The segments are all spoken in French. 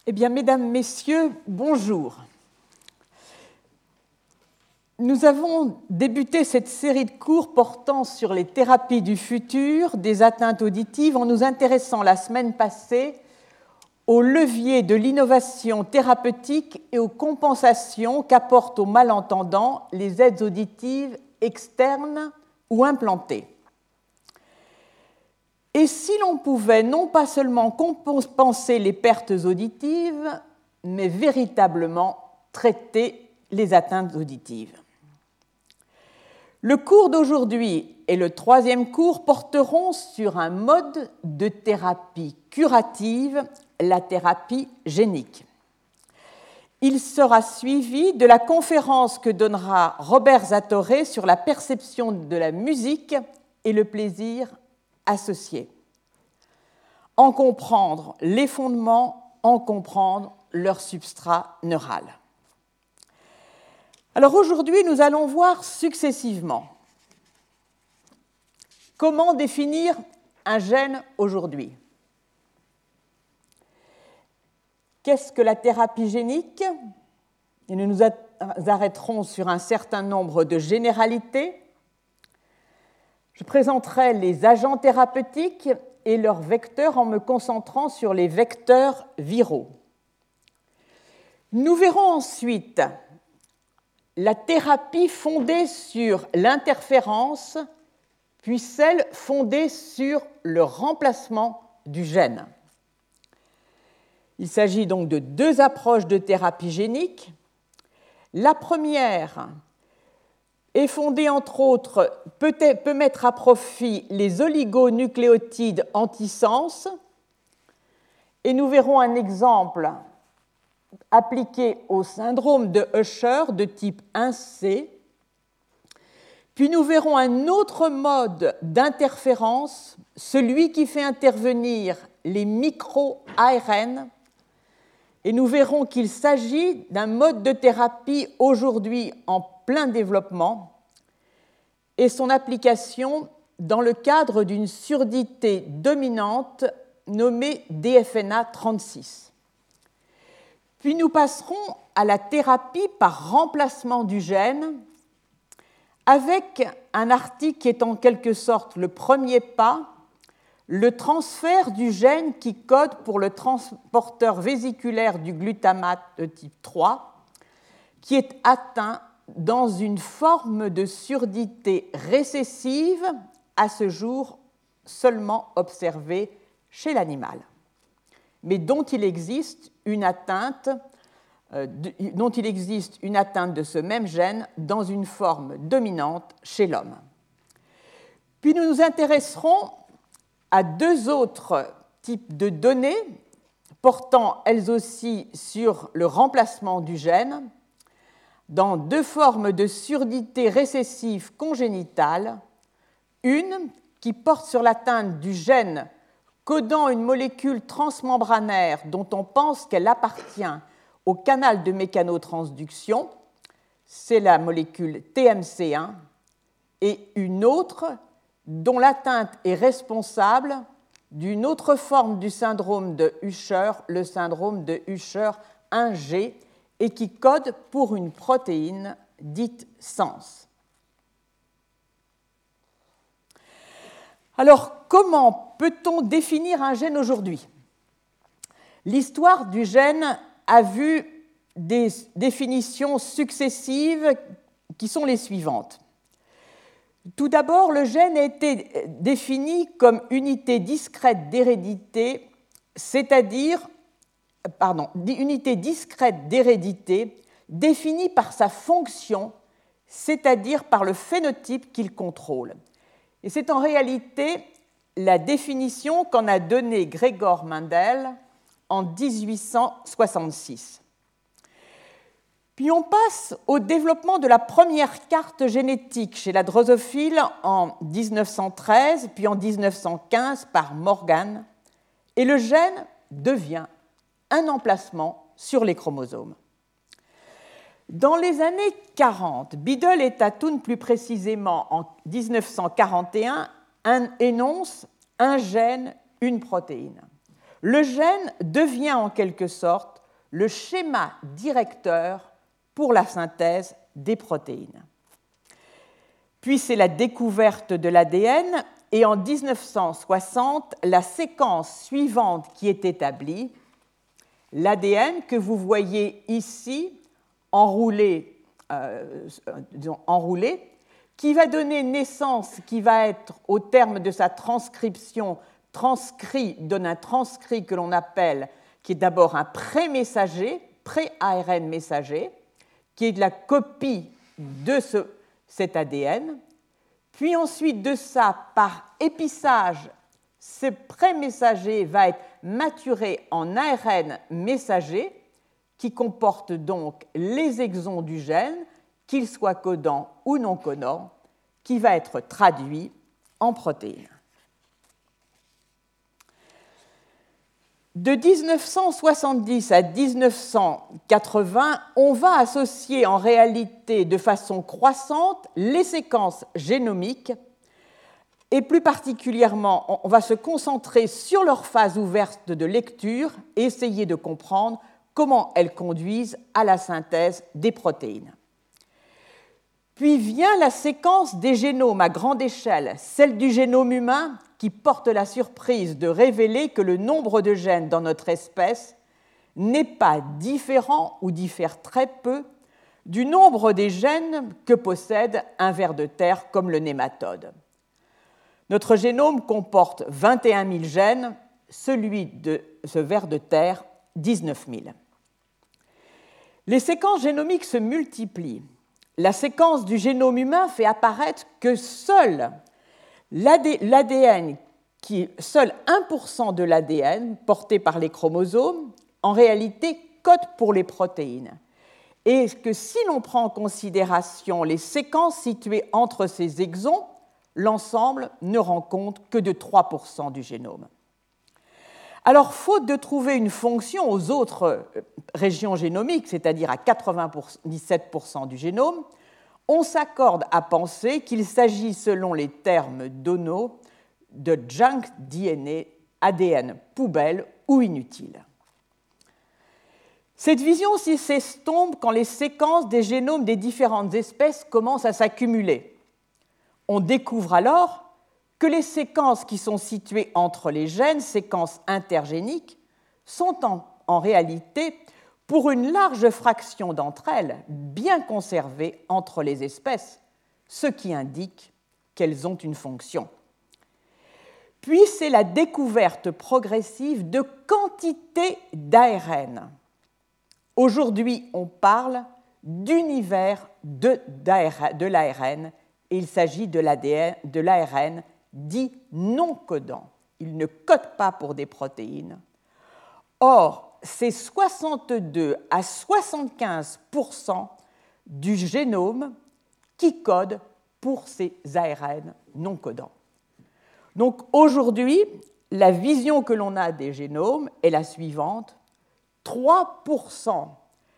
Eh bien, mesdames, messieurs, bonjour. Nous avons débuté cette série de cours portant sur les thérapies du futur des atteintes auditives en nous intéressant la semaine passée aux leviers de l'innovation thérapeutique et aux compensations qu'apportent aux malentendants les aides auditives externes ou implantées. Et si l'on pouvait non pas seulement compenser les pertes auditives, mais véritablement traiter les atteintes auditives. Le cours d'aujourd'hui et le troisième cours porteront sur un mode de thérapie curative, la thérapie génique. Il sera suivi de la conférence que donnera Robert Zatorre sur la perception de la musique et le plaisir associés. En comprendre les fondements, en comprendre leur substrat neural. Alors aujourd'hui, nous allons voir successivement comment définir un gène aujourd'hui. Qu'est-ce que la thérapie génique ? Et nous nous arrêterons sur un certain nombre de généralités. Je présenterai les agents thérapeutiques et leurs vecteurs en me concentrant sur les vecteurs viraux. Nous verrons ensuite la thérapie fondée sur l'interférence, puis celle fondée sur le remplacement du gène. Il s'agit donc de deux approches de thérapie génique. La première est fondée, entre autres, peut mettre à profit les oligonucléotides antisens, et nous verrons un exemple appliqué au syndrome de Usher de type 1C. Puis nous verrons un autre mode d'interférence, celui qui fait intervenir les micro-ARN, et nous verrons qu'il s'agit d'un mode de thérapie aujourd'hui en plein développement et son application dans le cadre d'une surdité dominante nommée DFNA 36. Puis nous passerons à la thérapie par remplacement du gène avec un article qui est en quelque sorte le premier pas, le transfert du gène qui code pour le transporteur vésiculaire du glutamate de type 3, qui est atteint dans une forme de surdité récessive, à ce jour seulement observée chez l'animal, mais dont il existe une atteinte de ce même gène dans une forme dominante chez l'homme. Puis nous nous intéresserons à deux autres types de données portant elles aussi sur le remplacement du gène dans deux formes de surdité récessive congénitale, une qui porte sur l'atteinte du gène codant une molécule transmembranaire dont on pense qu'elle appartient au canal de mécanotransduction, c'est la molécule TMC1, et une autre dont l'atteinte est responsable d'une autre forme du syndrome de Usher, le syndrome de Usher 1G, et qui code pour une protéine dite SENS. Alors, comment peut-on définir un gène aujourd'hui ? L'histoire du gène a vu des définitions successives qui sont les suivantes. Tout d'abord, le gène a été défini comme unité discrète d'hérédité, unité discrète d'hérédité définie par sa fonction, c'est-à-dire par le phénotype qu'il contrôle. Et c'est en réalité la définition qu'en a donnée Gregor Mendel en 1866. Puis on passe au développement de la première carte génétique chez la drosophile en 1913, puis en 1915 par Morgan, et le gène devient un emplacement sur les chromosomes. Dans les années 40, Biddle et Tattoon, plus précisément en 1941, énoncent un gène, une protéine. le gène devient en quelque sorte le schéma directeur pour la synthèse des protéines. Puis c'est la découverte de l'ADN, et en 1960, la séquence suivante qui est établie, l'ADN que vous voyez ici enroulé, qui va donner naissance, qui va être au terme de sa transcription, donne un transcrit que l'on appelle, qui est d'abord un pré-messager, pré-ARN messager, qui est de la copie de cet ADN. Puis ensuite de ça, par épissage, ce pré-messager va être maturé en ARN messager, qui comporte donc les exons du gène, qu'ils soient codants ou non codants, qui va être traduit en protéines. De 1970 à 1980, on va associer en réalité de façon croissante les séquences génomiques et plus particulièrement, on va se concentrer sur leur phase ouverte de lecture et essayer de comprendre comment elles conduisent à la synthèse des protéines. Puis vient la séquence des génomes à grande échelle, celle du génome humain, qui porte la surprise de révéler que le nombre de gènes dans notre espèce n'est pas différent ou diffère très peu du nombre des gènes que possède un ver de terre comme le nématode. Notre génome comporte 21 000 gènes, celui de ce ver de terre, 19 000. Les séquences génomiques se multiplient. La séquence du génome humain fait apparaître que seul 1% de l'ADN porté par les chromosomes, en réalité, code pour les protéines. Et que si l'on prend en considération les séquences situées entre ces exons, l'ensemble ne rend compte que de 3% du génome. Alors, faute de trouver une fonction aux autres régions génomiques, c'est-à-dire à 97% du génome, on s'accorde à penser qu'il s'agit, selon les termes d'Ono, de junk DNA, ADN poubelle ou inutile. Cette vision s'estompe quand les séquences des génomes des différentes espèces commencent à s'accumuler. On découvre alors que les séquences qui sont situées entre les gènes, séquences intergéniques, sont en réalité, pour une large fraction d'entre elles, bien conservées entre les espèces, ce qui indique qu'elles ont une fonction. Puis c'est la découverte progressive de quantités d'ARN. Aujourd'hui, on parle d'univers de l'ARN, et il s'agit de l'ARN dit non codant. Il ne code pas pour des protéines. Or, c'est 62 à 75% du génome qui code pour ces ARN non codants. Donc aujourd'hui, la vision que l'on a des génomes est la suivante. 3%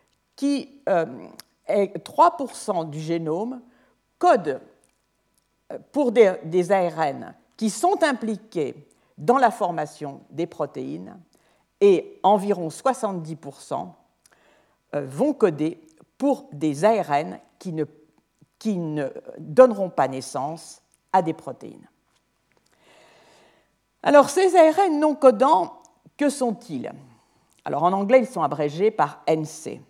du génome code pour des ARN qui sont impliqués dans la formation des protéines et environ 70% vont coder pour des ARN qui ne donneront pas naissance à des protéines. Alors, ces ARN non codants, que sont-ils? Alors, en anglais, ils sont abrégés par NC,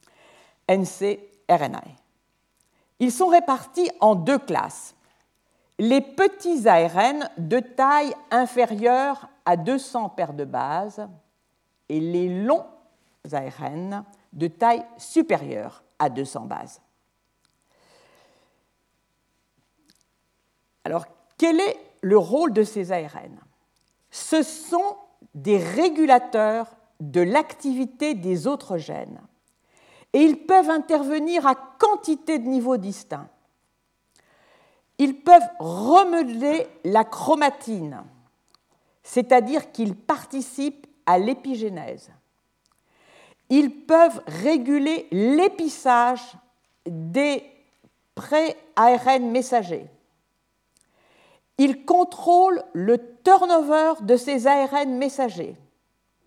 RNA. Ils sont répartis en deux classes. Les petits ARN de taille inférieure à 200 paires de bases et les longs ARN de taille supérieure à 200 bases. Alors, quel est le rôle de ces ARN? Ce sont des régulateurs de l'activité des autres gènes et ils peuvent intervenir à quantité de niveaux distincts. Ils peuvent remodeler la chromatine, c'est-à-dire qu'ils participent à l'épigénèse. Ils peuvent réguler l'épissage des pré-ARN messagers. Ils contrôlent le turnover de ces ARN messagers.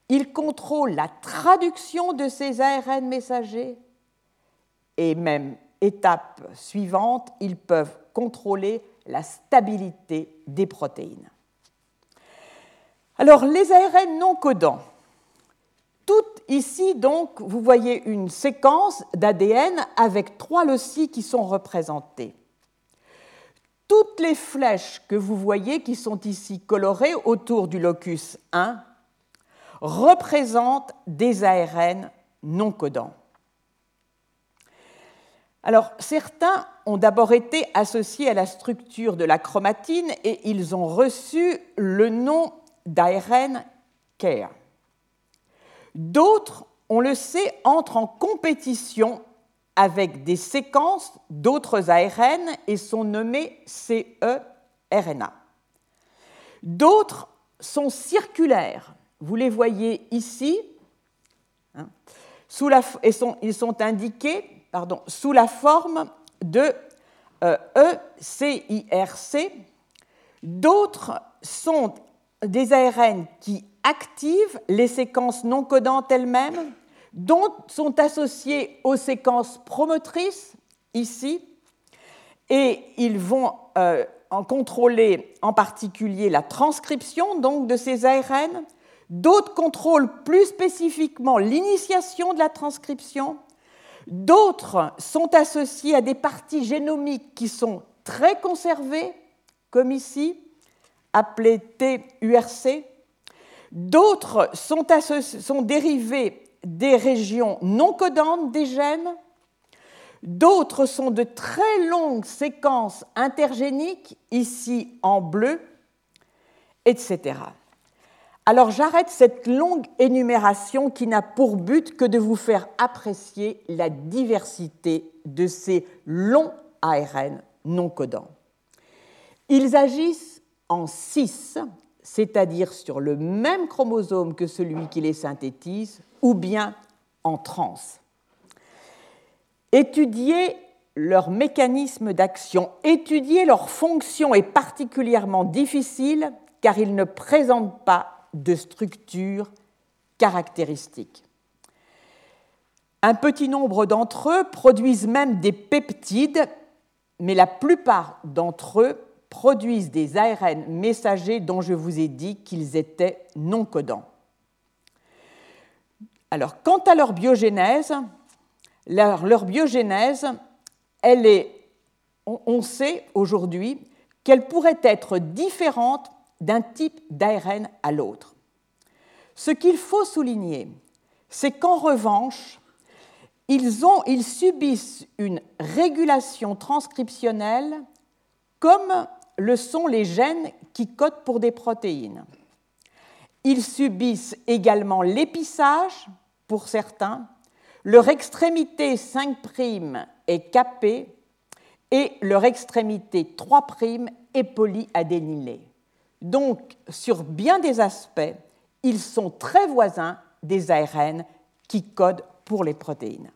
ils contrôlent la traduction de ces ARN messagers et même, étape suivante, ils peuvent contrôler la stabilité des protéines. Alors, les ARN non codants. Tout ici, donc, vous voyez une séquence d'ADN avec 3 loci qui sont représentés. Toutes les flèches que vous voyez qui sont ici colorées autour du locus 1 représentent des ARN non codants. Alors, certains ont d'abord été associés à la structure de la chromatine et ils ont reçu le nom d'ARN CARE. D'autres, on le sait, entrent en compétition avec des séquences d'autres ARN et sont nommés CE-RNA. D'autres sont circulaires. Vous les voyez ici. Ils sont indiqués sous la forme de ECIRC. D'autres sont des ARN qui activent les séquences non codantes elles-mêmes, dont sont associées aux séquences promotrices, ici, et ils vont en contrôler en particulier la transcription donc, de ces ARN. D'autres contrôlent plus spécifiquement l'initiation de la transcription. D'autres sont associés à des parties génomiques qui sont très conservées, comme ici, appelées TURC. D'autres sont dérivés des régions non codantes des gènes. D'autres sont de très longues séquences intergéniques, ici en bleu, etc. Alors j'arrête cette longue énumération qui n'a pour but que de vous faire apprécier la diversité de ces longs ARN non codants. Ils agissent en 6, c'est-à-dire sur le même chromosome que celui qui les synthétise, ou bien en trans. Étudier leur mécanisme d'action, étudier leur fonction est particulièrement difficile car ils ne présentent pas de structure caractéristique. Un petit nombre d'entre eux produisent même des peptides, mais la plupart d'entre eux produisent des ARN messagers dont je vous ai dit qu'ils étaient non codants. Alors, quant à leur biogénèse, on sait aujourd'hui qu'elle pourrait être différente d'un type d'ARN à l'autre. Ce qu'il faut souligner, c'est qu'en revanche, ils subissent une régulation transcriptionnelle comme le sont les gènes qui codent pour des protéines. Ils subissent également l'épissage, pour certains, leur extrémité 5' est capée et leur extrémité 3' est polyadénylée. Donc, sur bien des aspects, ils sont très voisins des ARN qui codent pour les protéines.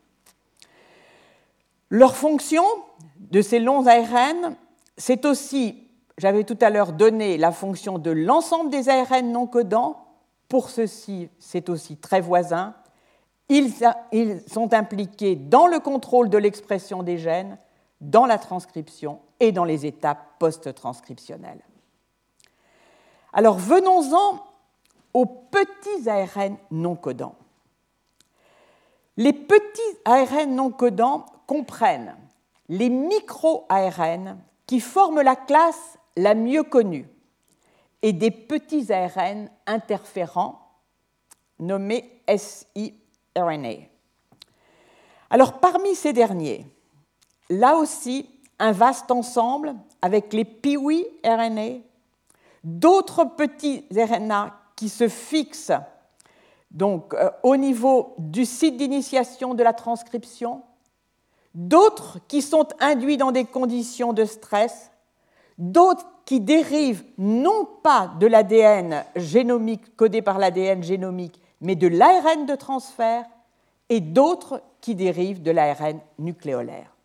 Leur fonction de ces longs ARN, c'est aussi, j'avais tout à l'heure donné la fonction de l'ensemble des ARN non codants. Pour ceux-ci, c'est aussi très voisin. Ils sont impliqués dans le contrôle de l'expression des gènes, dans la transcription et dans les étapes post-transcriptionnelles. Alors venons-en aux petits ARN non codants. Les petits ARN non codants comprennent les micro-ARN qui forment la classe la mieux connue et des petits ARN interférents nommés siRNA. Alors parmi ces derniers, là aussi un vaste ensemble avec les piwi-RNA, d'autres petits RNA qui se fixent donc, au niveau du site d'initiation de la transcription, d'autres qui sont induits dans des conditions de stress, d'autres qui dérivent non pas de l'ADN génomique codé par l'ADN génomique, mais de l'ARN de transfert, et d'autres qui dérivent de l'ARN nucléolaire.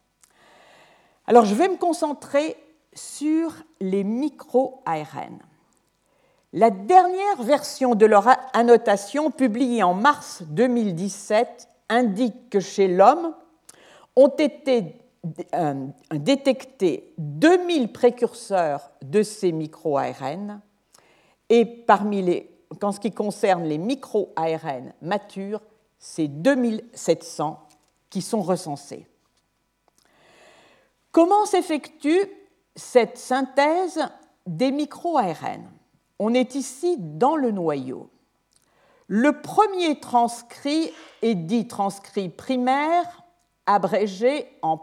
Alors je vais me concentrer sur les micro-ARN. La dernière version de leur annotation, publiée en mars 2017, indique que chez l'homme ont été détectés 2000 précurseurs de ces micro-ARN et en ce qui concerne les micro-ARN matures, c'est 2700 qui sont recensés. Comment s'effectue cette synthèse des micro-ARN? On est ici dans le noyau. Le premier transcrit est dit transcrit primaire, abrégé en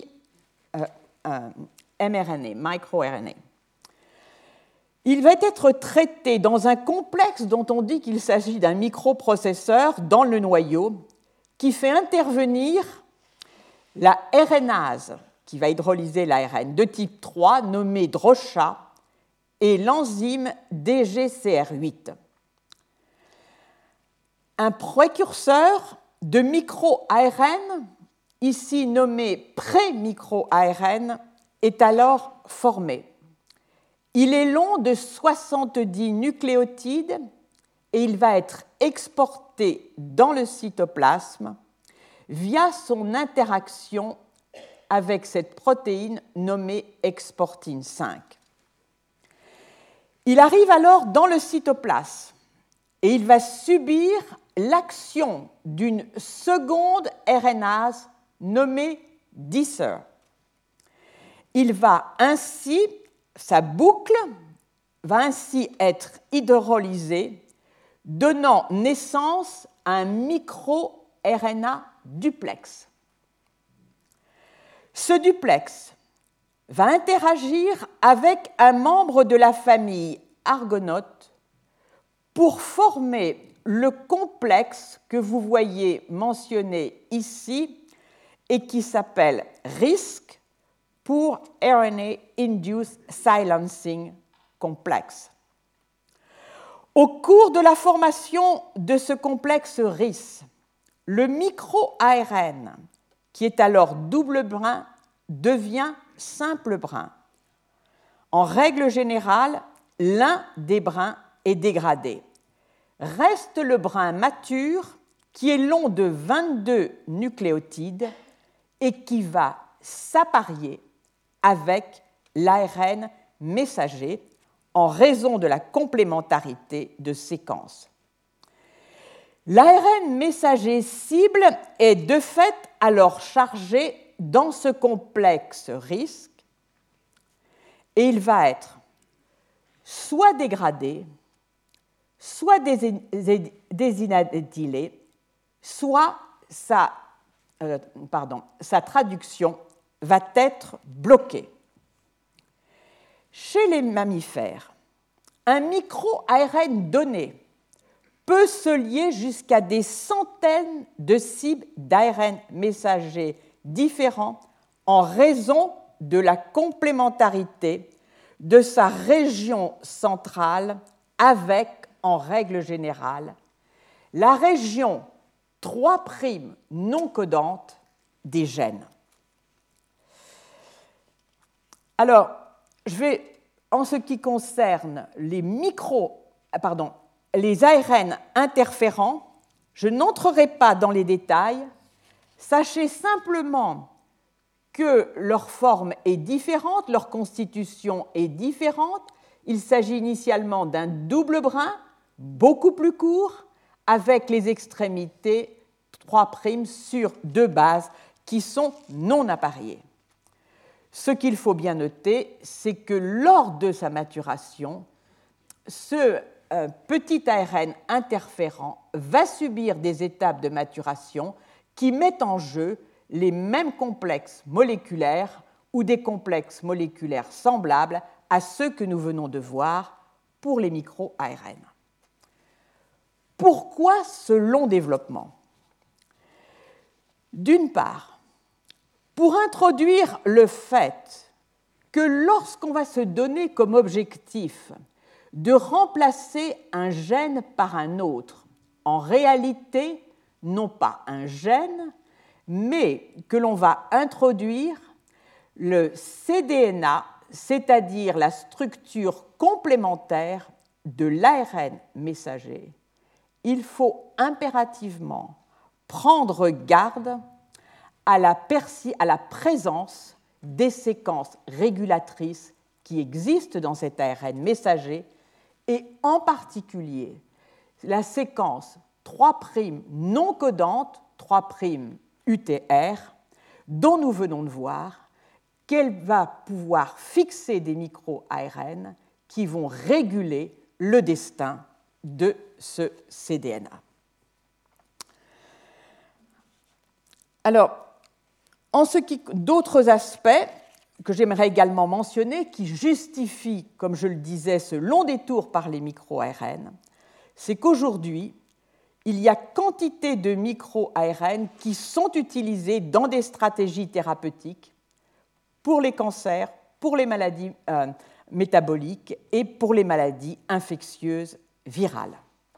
mRNA, microRNA. Il va être traité dans un complexe dont on dit qu'il s'agit d'un microprocesseur dans le noyau qui fait intervenir la RNase qui va hydrolyser l'ARN de type 3 nommée DROCHA et l'enzyme DGCR8. Un précurseur de micro-ARN, ici nommé pré-micro-ARN, est alors formé. Il est long de 70 nucléotides et il va être exporté dans le cytoplasme via son interaction avec cette protéine nommée exportine 5. Il arrive alors dans le cytoplasme et il va subir l'action d'une seconde RNase nommée DICER. Sa boucle va ainsi être hydrolysée, donnant naissance à un micro-RNA duplex. Ce duplex va interagir avec un membre de la famille Argonaute pour former le complexe que vous voyez mentionné ici et qui s'appelle RISC pour RNA Induced Silencing Complex. Au cours de la formation de ce complexe RISC, le micro-ARN, qui est alors double brin, devient simple brin. En règle générale, l'un des brins est dégradé. Reste le brin mature qui est long de 22 nucléotides et qui va s'apparier avec l'ARN messager en raison de la complémentarité de séquences. L'ARN messager cible est de fait alors chargé dans ce complexe RISC et il va être soit dégradé, soit désinadylé, soit sa traduction va être bloquée. Chez les mammifères, un micro-ARN donné peut se lier jusqu'à des centaines de cibles d'ARN messagers différents en raison de la complémentarité de sa région centrale avec, en règle générale, la région 3' non codante des gènes. Alors, en ce qui concerne les ARN interférents, je n'entrerai pas dans les détails. Sachez simplement que leur forme est différente, leur constitution est différente. Il s'agit initialement d'un double brin, beaucoup plus court, avec les extrémités 3' sur 2 bases qui sont non appariées. Ce qu'il faut bien noter, c'est que lors de sa maturation, ce petit ARN interférent va subir des étapes de maturation qui mettent en jeu les mêmes complexes moléculaires ou des complexes moléculaires semblables à ceux que nous venons de voir pour les micro-ARN. Pourquoi ce long développement? D'une part, pour introduire le fait que lorsqu'on va se donner comme objectif de remplacer un gène par un autre, en réalité, non pas un gène, mais que l'on va introduire le cDNA, c'est-à-dire la structure complémentaire de l'ARN messager, il faut impérativement prendre garde à la présence des séquences régulatrices qui existent dans cet ARN messager, et en particulier la séquence 3' non codante, 3' UTR, dont nous venons de voir qu'elle va pouvoir fixer des micro-ARN qui vont réguler le destin de ce cDNA. Alors, en ce qui d'autres aspects que j'aimerais également mentionner, qui justifient, comme je le disais, ce long détour par les micro-ARN, c'est qu'aujourd'hui, il y a quantité de micro-ARN qui sont utilisés dans des stratégies thérapeutiques pour les cancers, pour les maladies métaboliques et pour les maladies infectieuses virales.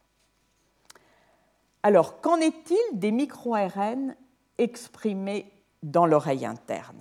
Alors, qu'en est-il des micro-ARN exprimés dans l'oreille interne?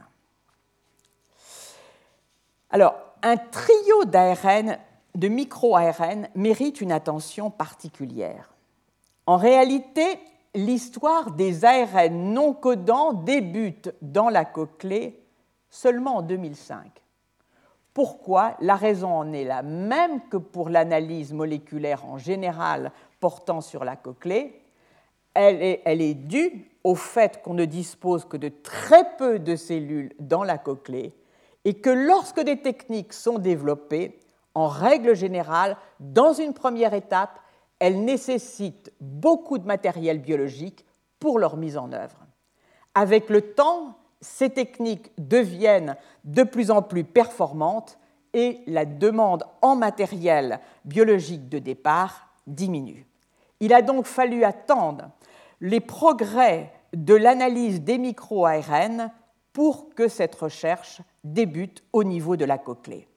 Alors, un trio d'ARN, de micro-ARN, mérite une attention particulière. En réalité, l'histoire des ARN non codants débute dans la cochlée seulement en 2005. Pourquoi? La raison en est la même que pour l'analyse moléculaire en général portant sur la cochlée. Elle est due au fait qu'on ne dispose que de très peu de cellules dans la cochlée et que lorsque des techniques sont développées, en règle générale, dans une première étape, elles nécessitent beaucoup de matériel biologique pour leur mise en œuvre. Avec le temps, ces techniques deviennent de plus en plus performantes et la demande en matériel biologique de départ diminue. Il a donc fallu attendre les progrès de l'analyse des micro-ARN pour que cette recherche débute au niveau de la cochlée.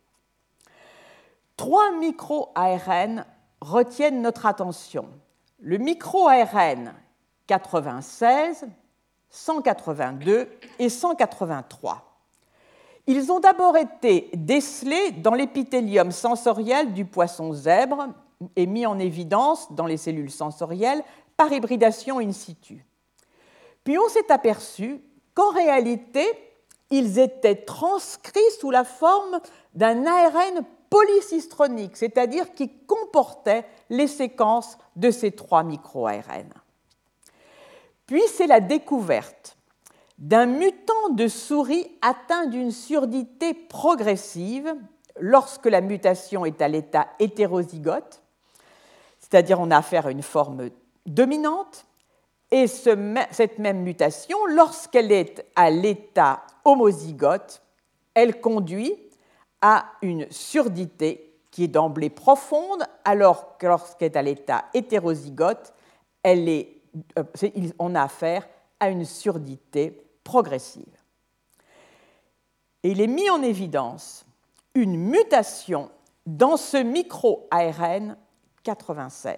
3 micro-ARN retiennent notre attention. Le micro-ARN 96, 182 et 183. Ils ont d'abord été décelés dans l'épithélium sensoriel du poisson zèbre et mis en évidence dans les cellules sensorielles par hybridation in situ. Puis on s'est aperçu qu'en réalité, ils étaient transcrits sous la forme d'un ARN polycistronique, c'est-à-dire qui comportait les séquences de ces 3 micro-ARN. Puis c'est la découverte d'un mutant de souris atteint d'une surdité progressive lorsque la mutation est à l'état hétérozygote, c'est-à-dire on a affaire à une forme dominante, et cette même mutation, lorsqu'elle est à l'état homozygote, elle conduit à une surdité qui est d'emblée profonde, alors que lorsqu'elle est à l'état hétérozygote, on a affaire à une surdité progressive. Et il est mis en évidence une mutation dans ce micro-ARN 96.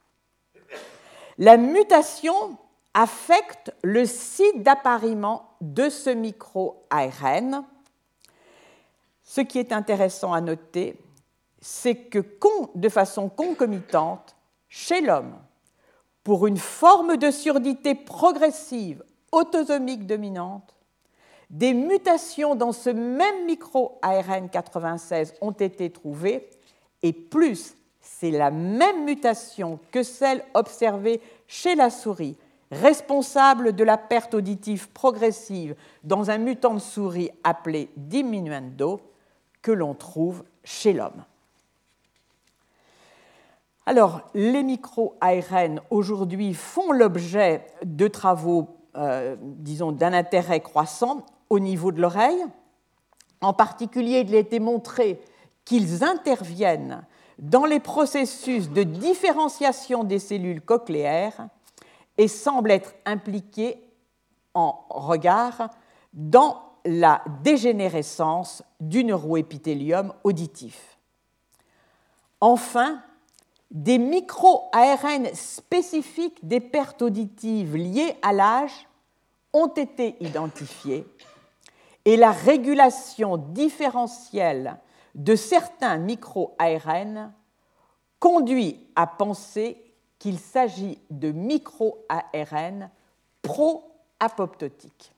La mutation affecte le site d'appariement de ce micro-ARN. Ce qui est intéressant à noter, c'est que de façon concomitante, chez l'homme, pour une forme de surdité progressive autosomique dominante, des mutations dans ce même micro-ARN 96 ont été trouvées, et plus, c'est la même mutation que celle observée chez la souris, responsable de la perte auditive progressive dans un mutant de souris appelé diminuendo, que l'on trouve chez l'homme. Alors, les micro-ARN aujourd'hui font l'objet de travaux, disons, d'un intérêt croissant au niveau de l'oreille. En particulier, il a été montré qu'ils interviennent dans les processus de différenciation des cellules cochléaires et semblent être impliqués en regard dans la dégénérescence du neuroépithélium auditif. Enfin, des micro-ARN spécifiques des pertes auditives liées à l'âge ont été identifiés et la régulation différentielle de certains micro-ARN conduit à penser qu'il s'agit de micro-ARN pro-apoptotiques.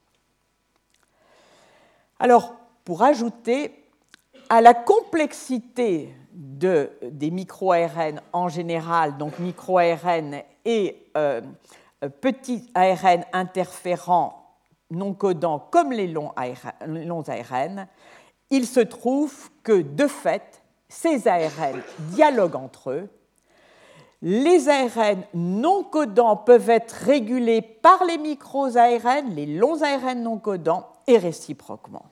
Alors, pour ajouter à la complexité des micro-ARN en général, donc micro-ARN et petits ARN interférents non codants comme les longs ARN, il se trouve que, de fait, ces ARN dialoguent entre eux. Les ARN non codants peuvent être régulés par les micro-ARN, les longs ARN non codants, et réciproquement.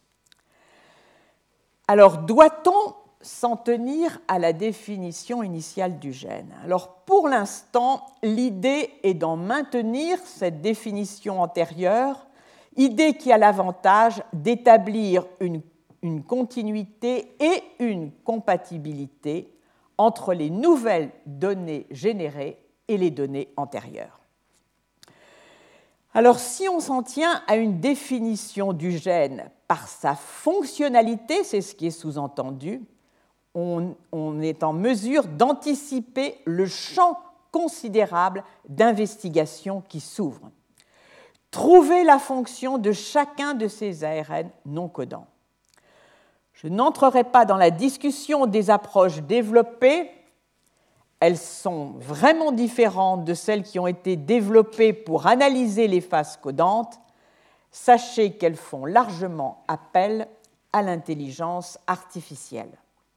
Alors, doit-on s'en tenir à la définition initiale du gène? Alors, pour l'instant, l'idée est d'en maintenir cette définition antérieure, idée qui a l'avantage d'établir une continuité et une compatibilité entre les nouvelles données générées et les données antérieures. Alors, si on s'en tient à une définition du gène par sa fonctionnalité, c'est ce qui est sous-entendu, on est en mesure d'anticiper le champ considérable d'investigation qui s'ouvre. Trouver la fonction de chacun de ces ARN non codants. Je n'entrerai pas dans la discussion des approches développées. Elles sont vraiment différentes de celles qui ont été développées pour analyser les phases codantes. Sachez qu'elles font largement appel à l'intelligence artificielle.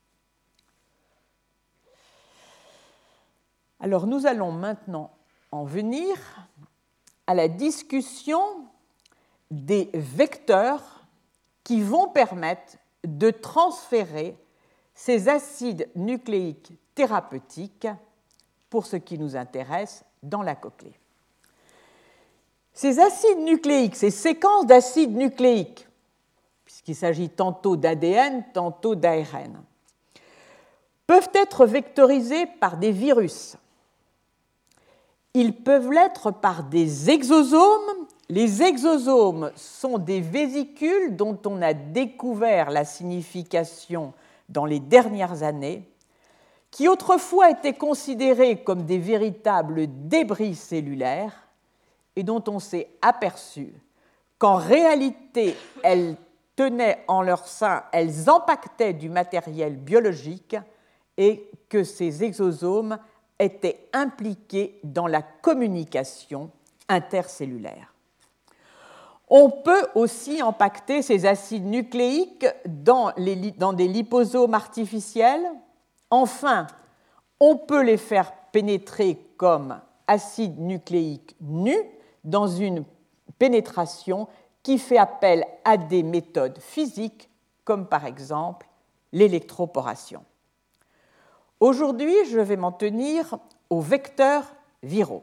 Alors, nous allons maintenant en venir à la discussion des vecteurs qui vont permettre de transférer ces acides nucléiques thérapeutiques pour ce qui nous intéresse dans la cochlée. Ces acides nucléiques, ces séquences d'acides nucléiques, puisqu'il s'agit tantôt d'ADN, tantôt d'ARN, peuvent être vectorisés par des virus. Ils peuvent l'être par des exosomes. Les exosomes sont des vésicules dont on a découvert la signification dans les dernières années, qui autrefois étaient considérés comme des véritables débris cellulaires et dont on s'est aperçu qu'en réalité, elles tenaient en leur sein, elles empaquetaient du matériel biologique et que ces exosomes étaient impliqués dans la communication intercellulaire. On peut aussi empaqueter ces acides nucléiques dans des liposomes artificiels. Enfin, on peut les faire pénétrer comme acides nucléiques nus dans une pénétration qui fait appel à des méthodes physiques, comme par exemple l'électroporation. Aujourd'hui, je vais m'en tenir aux vecteurs viraux.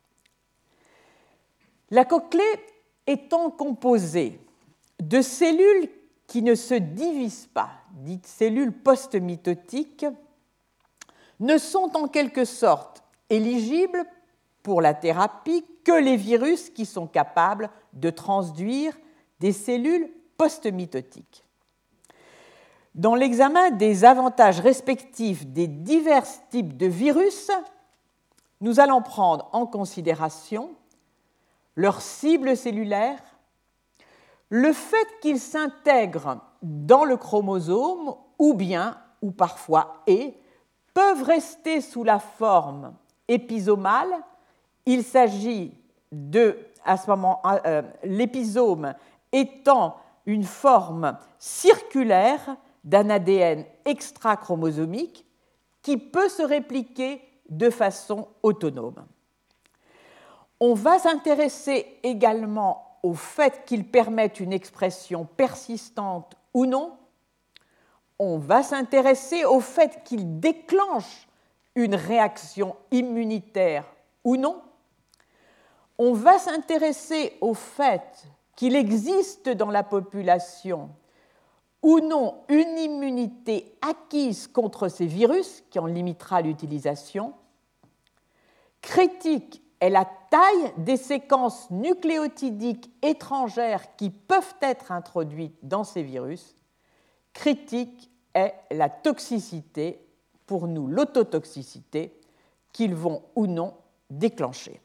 La cochlée étant composée de cellules qui ne se divisent pas, dites cellules post-mitotiques, ne sont en quelque sorte éligibles pour la thérapie que les virus qui sont capables de transduire des cellules post-mitotiques. Dans l'examen des avantages respectifs des divers types de virus, nous allons prendre en considération leur cible cellulaire, le fait qu'ils s'intègrent dans le chromosome ou bien, ou parfois peuvent rester sous la forme épisomale. Il s'agit à ce moment, l'épisome étant une forme circulaire d'un ADN extrachromosomique qui peut se répliquer de façon autonome. On va s'intéresser également au fait qu'ils permettent une expression persistante ou non. On va s'intéresser au fait qu'ils déclenchent une réaction immunitaire ou non. On va s'intéresser au fait qu'il existe dans la population ou non une immunité acquise contre ces virus qui en limitera l'utilisation. Critique est la taille des séquences nucléotidiques étrangères qui peuvent être introduites dans ces virus. Critique est la toxicité pour nous l'autotoxicité qu'ils vont ou non déclencher.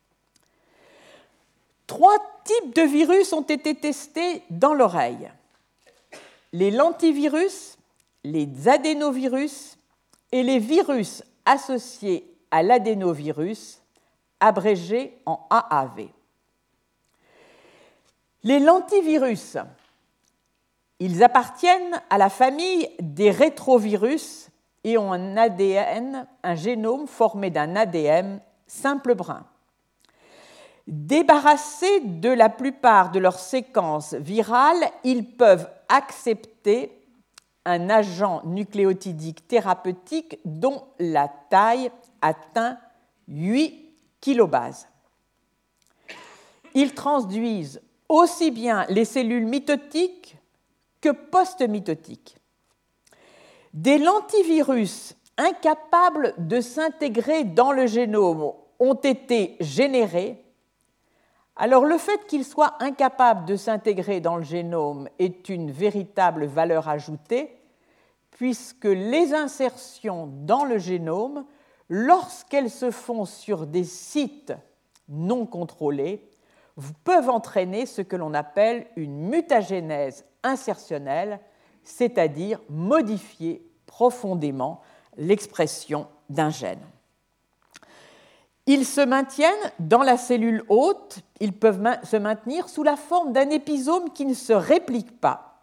3 types de virus ont été testés dans l'oreille. Les lentivirus, les adénovirus et les virus associés à l'adénovirus, abrégés en AAV. Les lentivirus, ils appartiennent à la famille des rétrovirus et ont un ADN, un génome formé d'un ADN simple brun. Débarrassés de la plupart de leurs séquences virales, ils peuvent accepter un agent nucléotidique thérapeutique dont la taille atteint 8 kilobases. Ils transduisent aussi bien les cellules mitotiques que post-mitotiques. Des lentivirus incapables de s'intégrer dans le génome ont été générés. Alors le fait qu'ils soient incapables de s'intégrer dans le génome est une véritable valeur ajoutée, puisque les insertions dans le génome, lorsqu'elles se font sur des sites non contrôlés, peuvent entraîner ce que l'on appelle une mutagénèse insertionnelle, c'est-à-dire modifier profondément l'expression d'un gène. Ils se maintiennent dans la cellule hôte, ils peuvent se maintenir sous la forme d'un épisome qui ne se réplique pas.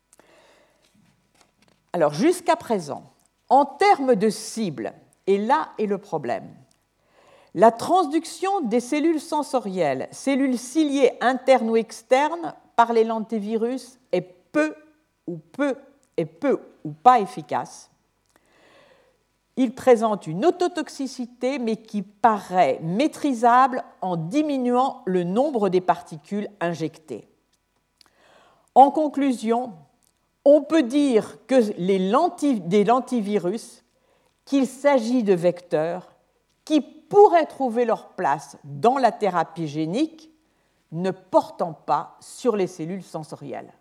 Alors, jusqu'à présent, en termes de cible, et là est le problème, la transduction des cellules sensorielles, cellules ciliées internes ou externes, par les lentivirus est peu ou pas efficace. Il présente une autotoxicité, mais qui paraît maîtrisable en diminuant le nombre des particules injectées. En conclusion, on peut dire que des lentivirus, qu'il s'agit de vecteurs qui pourraient trouver leur place dans la thérapie génique, ne portant pas sur les cellules sensorielles.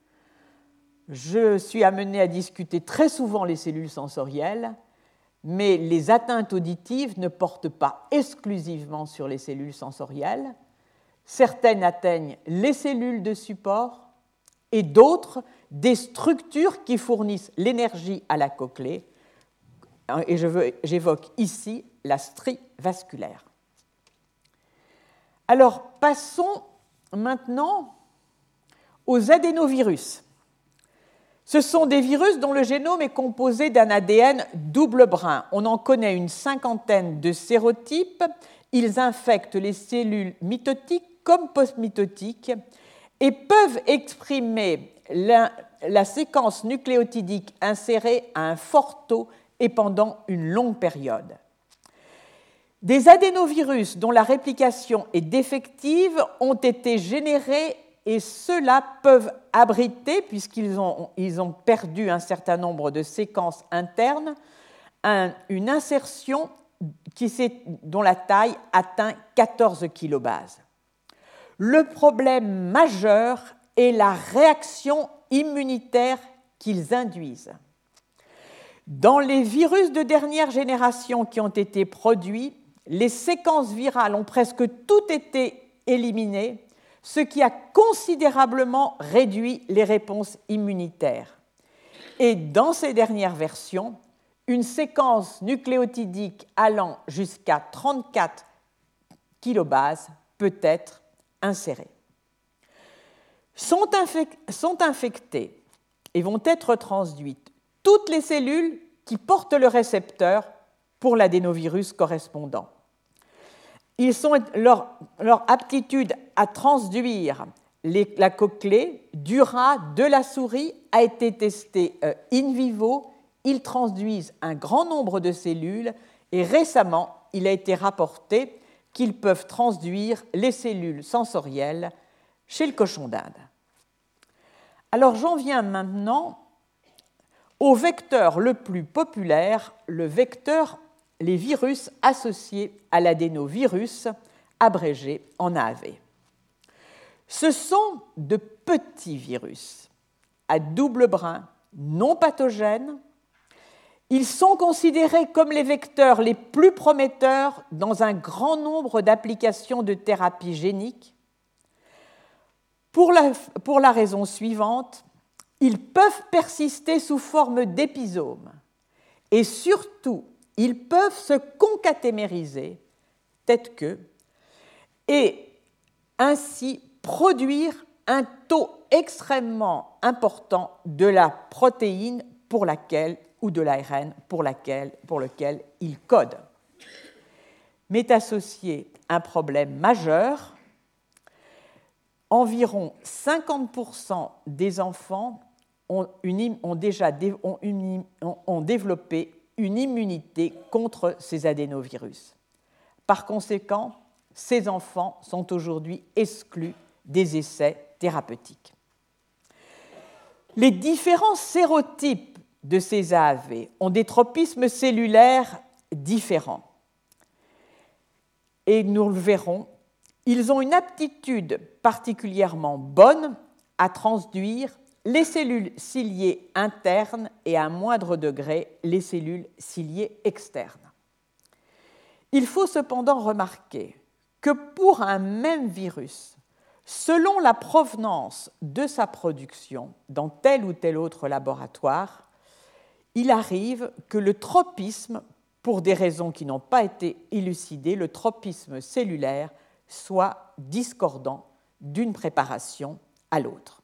Je suis amenée à discuter très souvent les cellules sensorielles, mais les atteintes auditives ne portent pas exclusivement sur les cellules sensorielles. Certaines atteignent les cellules de support et d'autres des structures qui fournissent l'énergie à la cochlée. Et j'évoque ici la strie vasculaire. Alors, passons maintenant aux adénovirus. Ce sont des virus dont le génome est composé d'un ADN double brun. On en connaît une 50aine de sérotypes. Ils infectent les cellules mitotiques comme postmitotiques et peuvent exprimer la séquence nucléotidique insérée à un fort taux et pendant une longue période. Des adénovirus dont la réplication est défective ont été générés et ceux-là peuvent abriter, puisqu'ils ont perdu un certain nombre de séquences internes, une insertion dont la taille atteint 14 kilobases. Le problème majeur est la réaction immunitaire qu'ils induisent. Dans les virus de dernière génération qui ont été produits, les séquences virales ont presque toutes été éliminées, ce qui a considérablement réduit les réponses immunitaires. Et dans ces dernières versions, une séquence nucléotidique allant jusqu'à 34 kilobases peut être insérée. Sont infectées et vont être transduites toutes les cellules qui portent le récepteur pour l'adénovirus correspondant. Leur aptitude à transduire la cochlée du rat, de la souris, a été testée in vivo. Ils transduisent un grand nombre de cellules et récemment, il a été rapporté qu'ils peuvent transduire les cellules sensorielles chez le cochon d'Inde. Alors j'en viens maintenant au vecteur le plus populaire, les virus associés à l'adénovirus, abrégé en AAV. Ce sont de petits virus à double brin non pathogènes Ils sont considérés comme les vecteurs les plus prometteurs dans un grand nombre d'applications de thérapie génique. Pour la raison suivante, ils peuvent persister sous forme d'épisomes et surtout, ils peuvent se concatémériser, tête queue, et ainsi produire un taux extrêmement important de la protéine pour laquelle, ou de l'ARN pour lequel ils codent. M'est associé un problème majeur. Environ 50% des enfants ont développé une immunité contre ces adénovirus. Par conséquent, ces enfants sont aujourd'hui exclus des essais thérapeutiques. Les différents sérotypes de ces AAV ont des tropismes cellulaires différents. Et nous le verrons, ils ont une aptitude particulièrement bonne à transduire les cellules ciliées internes et à un moindre degré les cellules ciliées externes. Il faut cependant remarquer que pour un même virus, selon la provenance de sa production dans tel ou tel autre laboratoire, il arrive que le tropisme, pour des raisons qui n'ont pas été élucidées, le tropisme cellulaire soit discordant d'une préparation à l'autre.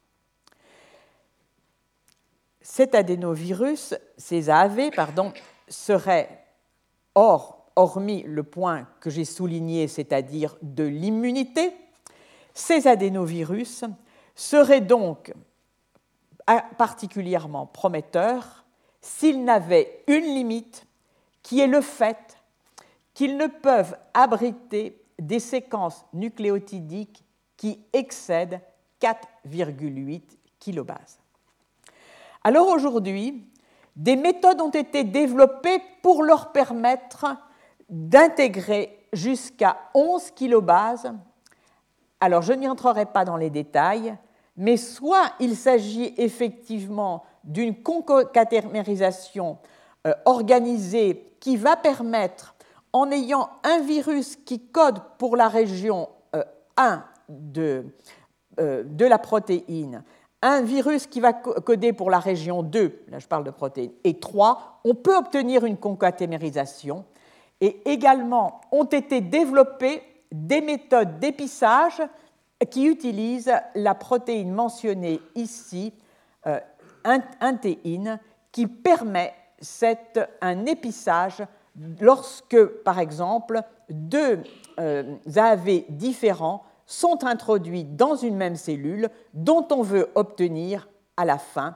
Cet adénovirus, ces AAV, seraient, hormis le point que j'ai souligné, c'est-à-dire de l'immunité, ces adénovirus seraient donc particulièrement prometteurs s'ils n'avaient une limite qui est le fait qu'ils ne peuvent abriter des séquences nucléotidiques qui excèdent 4,8 kilobases. Alors aujourd'hui, des méthodes ont été développées pour leur permettre d'intégrer jusqu'à 11 kilobases. Alors je n'y entrerai pas dans les détails, mais soit il s'agit effectivement d'une concatémérisation organisée qui va permettre, en ayant un virus qui code pour la région 1 de la protéine, un virus qui va coder pour la région 2, là je parle de protéines, et 3, on peut obtenir une concatémérisation. Et également ont été développées des méthodes d'épissage qui utilisent la protéine mentionnée ici, intéine, qui permet un épissage lorsque, par exemple, deux AAV différents sont introduits dans une même cellule dont on veut obtenir à la fin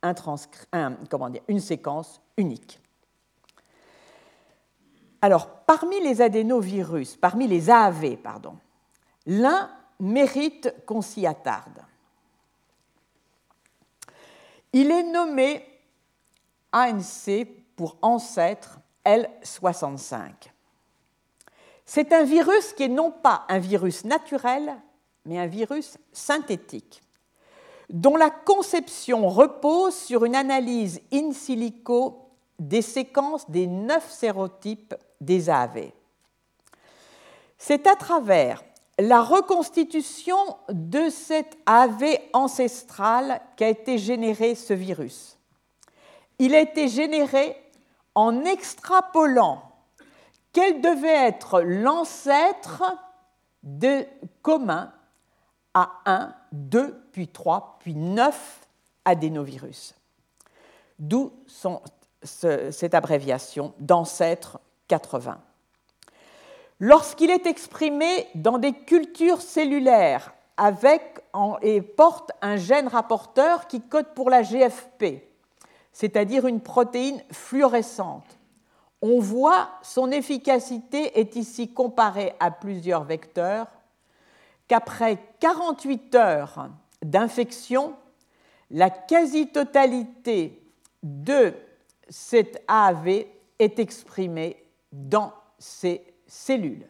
une séquence unique. Alors, parmi les AAV, l'un mérite qu'on s'y attarde. Il est nommé ANC pour ancêtre L65. C'est un virus qui est non pas un virus naturel, mais un virus synthétique, dont la conception repose sur une analyse in silico des séquences des 9 sérotypes des AAV. C'est à travers la reconstitution de cet AAV ancestral qu'a été généré ce virus. Il a été généré en extrapolant quel devait être l'ancêtre commun à 1, 2, puis 3, puis 9 adénovirus. D'où cette abréviation d'ancêtre 80. Lorsqu'il est exprimé dans des cultures cellulaires et porte un gène rapporteur qui code pour la GFP, c'est-à-dire une protéine fluorescente, on voit son efficacité est ici comparée à plusieurs vecteurs, qu'après 48 heures d'infection, la quasi-totalité de cet AAV est exprimée dans ces cellules.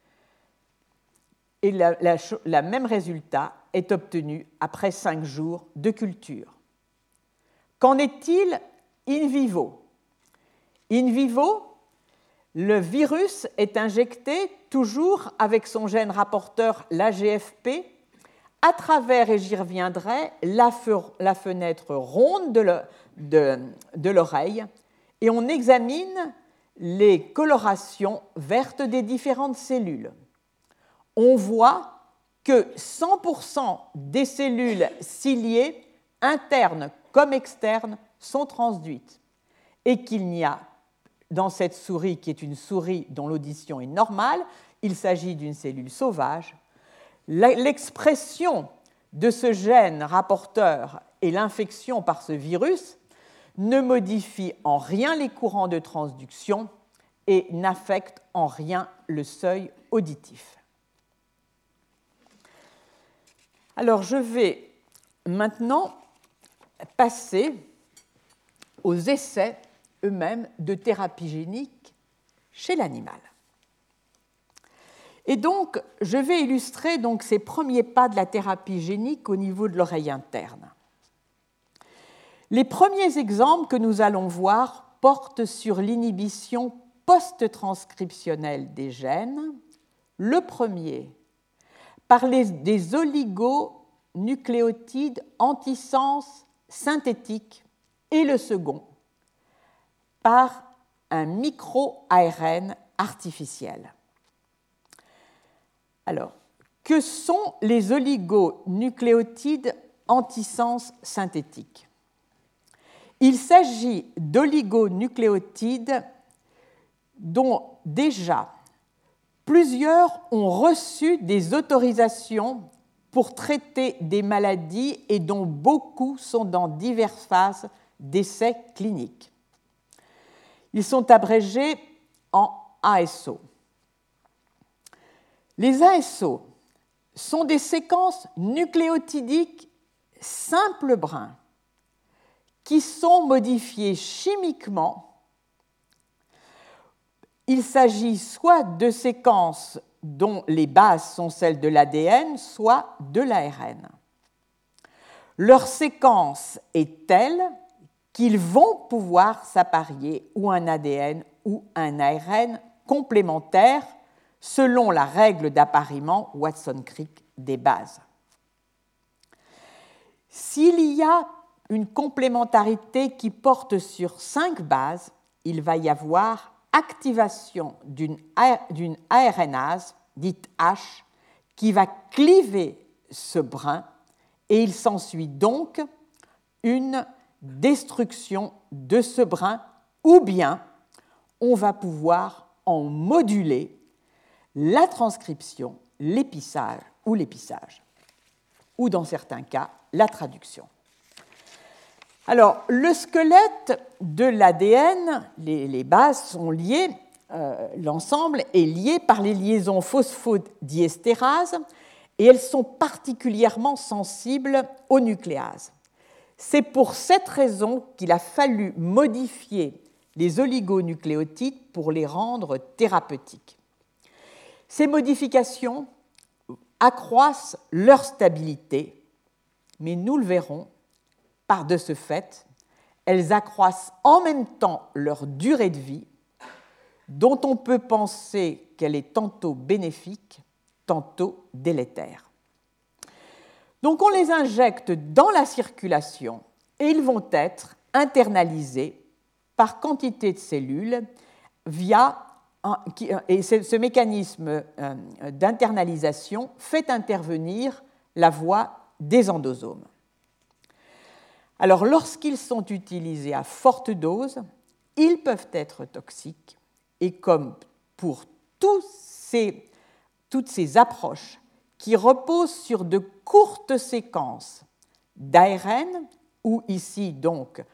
Et le même résultat est obtenu après 5 jours de culture. Qu'en est-il in vivo? In vivo, le virus est injecté toujours avec son gène rapporteur, l'AGFP, à travers, et j'y reviendrai, la fenêtre ronde de l'oreille, et on examine les colorations vertes des différentes cellules. On voit que 100% des cellules ciliées, internes comme externes, sont transduites et qu'il n'y a, dans cette souris qui est une souris dont l'audition est normale, il s'agit d'une cellule sauvage, l'expression de ce gène rapporteur et l'infection par ce virus ne modifie en rien les courants de transduction et n'affecte en rien le seuil auditif. Alors, je vais maintenant passer aux essais eux-mêmes de thérapie génique chez l'animal. Et donc, je vais illustrer donc, ces premiers pas de la thérapie génique au niveau de l'oreille interne. Les premiers exemples que nous allons voir portent sur l'inhibition post-transcriptionnelle des gènes. Le premier, par des oligonucléotides antisens synthétiques, et le second, par un micro-ARN artificiel. Alors, que sont les oligonucléotides antisens synthétiques? Il s'agit d'oligonucléotides dont déjà plusieurs ont reçu des autorisations pour traiter des maladies et dont beaucoup sont dans diverses phases d'essais cliniques. Ils sont abrégés en ASO. Les ASO sont des séquences nucléotidiques simples brins qui sont modifiées chimiquement. Il s'agit soit de séquences dont les bases sont celles de l'ADN, soit de l'ARN. Leur séquence est telle qu'ils vont pouvoir s'apparier ou un ADN ou un ARN complémentaires selon la règle d'appariement Watson-Crick des bases. S'il y a une complémentarité qui porte sur 5 bases, il va y avoir activation d'une ARNase, dite H, qui va cliver ce brin, et il s'ensuit donc une destruction de ce brin, ou bien on va pouvoir en moduler la transcription, l'épissage, ou dans certains cas, la traduction. Alors, le squelette de l'ADN, les bases sont liées, l'ensemble est lié par les liaisons phosphodiestérases et elles sont particulièrement sensibles aux nucléases. C'est pour cette raison qu'il a fallu modifier les oligonucléotides pour les rendre thérapeutiques. Ces modifications accroissent leur stabilité, mais nous le verrons, par de ce fait, elles accroissent en même temps leur durée de vie, dont on peut penser qu'elle est tantôt bénéfique, tantôt délétère. Donc on les injecte dans la circulation et ils vont être internalisés par quantité de cellules et ce mécanisme d'internalisation fait intervenir la voie des endosomes. Alors, lorsqu'ils sont utilisés à forte dose, ils peuvent être toxiques et comme pour toutes ces approches qui reposent sur de courtes séquences d'ARN ou ici donc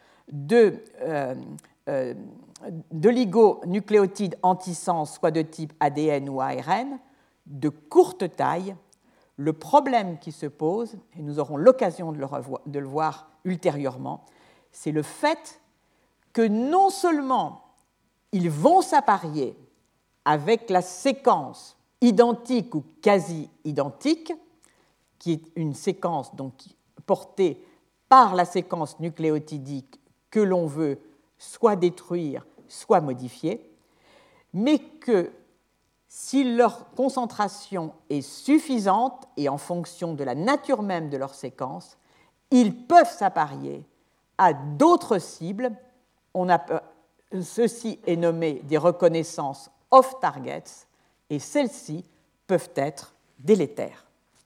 d'oligonucléotides antisens, soit de type ADN ou ARN, de courte taille, le problème qui se pose, et nous aurons l'occasion de le voir ultérieurement, c'est le fait que non seulement ils vont s'apparier avec la séquence identique ou quasi identique, qui est une séquence donc portée par la séquence nucléotidique que l'on veut soit détruire, soient modifiés, mais que si leur concentration est suffisante et en fonction de la nature même de leur séquence, ils peuvent s'apparier à d'autres cibles. Ceci est nommé des reconnaissances off-targets, et celles-ci peuvent être délétères.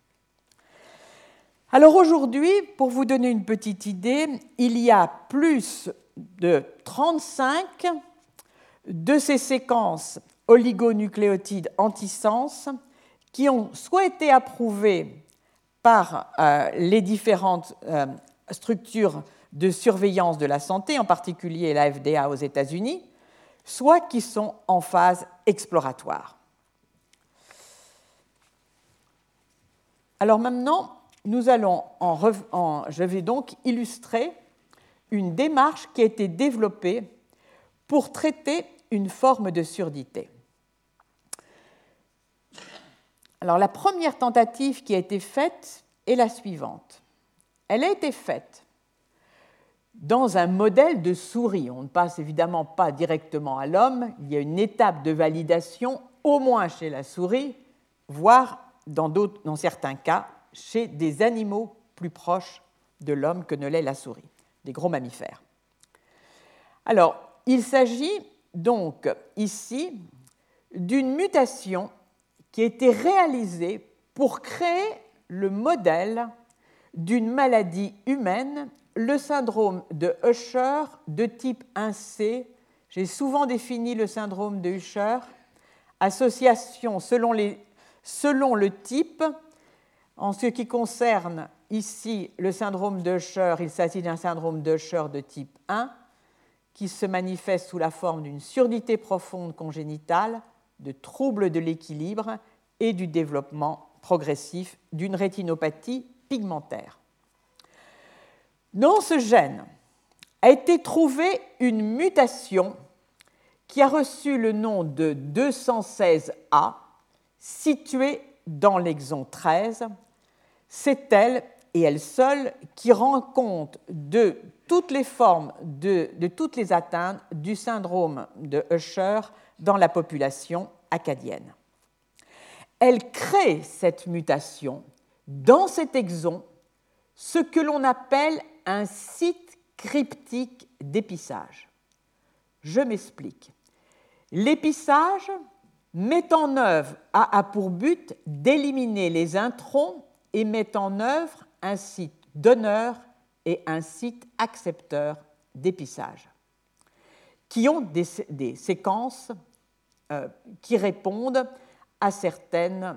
Alors aujourd'hui, pour vous donner une petite idée, il y a plus de 35 de ces séquences oligonucléotides antisens qui ont soit été approuvées par les différentes structures de surveillance de la santé, en particulier la FDA aux États-Unis, soit qui sont en phase exploratoire. Alors maintenant, je vais donc illustrer une démarche qui a été développée pour traiter une forme de surdité. Alors, la première tentative qui a été faite est la suivante. Elle a été faite dans un modèle de souris. On ne passe évidemment pas directement à l'homme. Il y a une étape de validation, au moins chez la souris, voire dans certains cas, chez des animaux plus proches de l'homme que ne l'est la souris, des gros mammifères. Alors, il s'agit donc ici d'une mutation qui a été réalisée pour créer le modèle d'une maladie humaine, le syndrome de Usher de type 1C. J'ai souvent défini le syndrome de Usher, association selon le type. En ce qui concerne ici le syndrome de Usher, il s'agit d'un syndrome de Usher de type 1 qui se manifeste sous la forme d'une surdité profonde congénitale, de troubles de l'équilibre et du développement progressif d'une rétinopathie pigmentaire. Dans ce gène a été trouvée une mutation qui a reçu le nom de 216A, située dans l'exon 13. C'est elle et elle seule qui rend compte de toutes les formes, de toutes les atteintes du syndrome de Usher dans la population acadienne. Elle crée cette mutation dans cet exon, ce que l'on appelle un site cryptique d'épissage. Je m'explique. L'épissage a pour but d'éliminer les introns et met en œuvre un site donneur et un site accepteur d'épissage, qui ont des séquences qui répondent à certains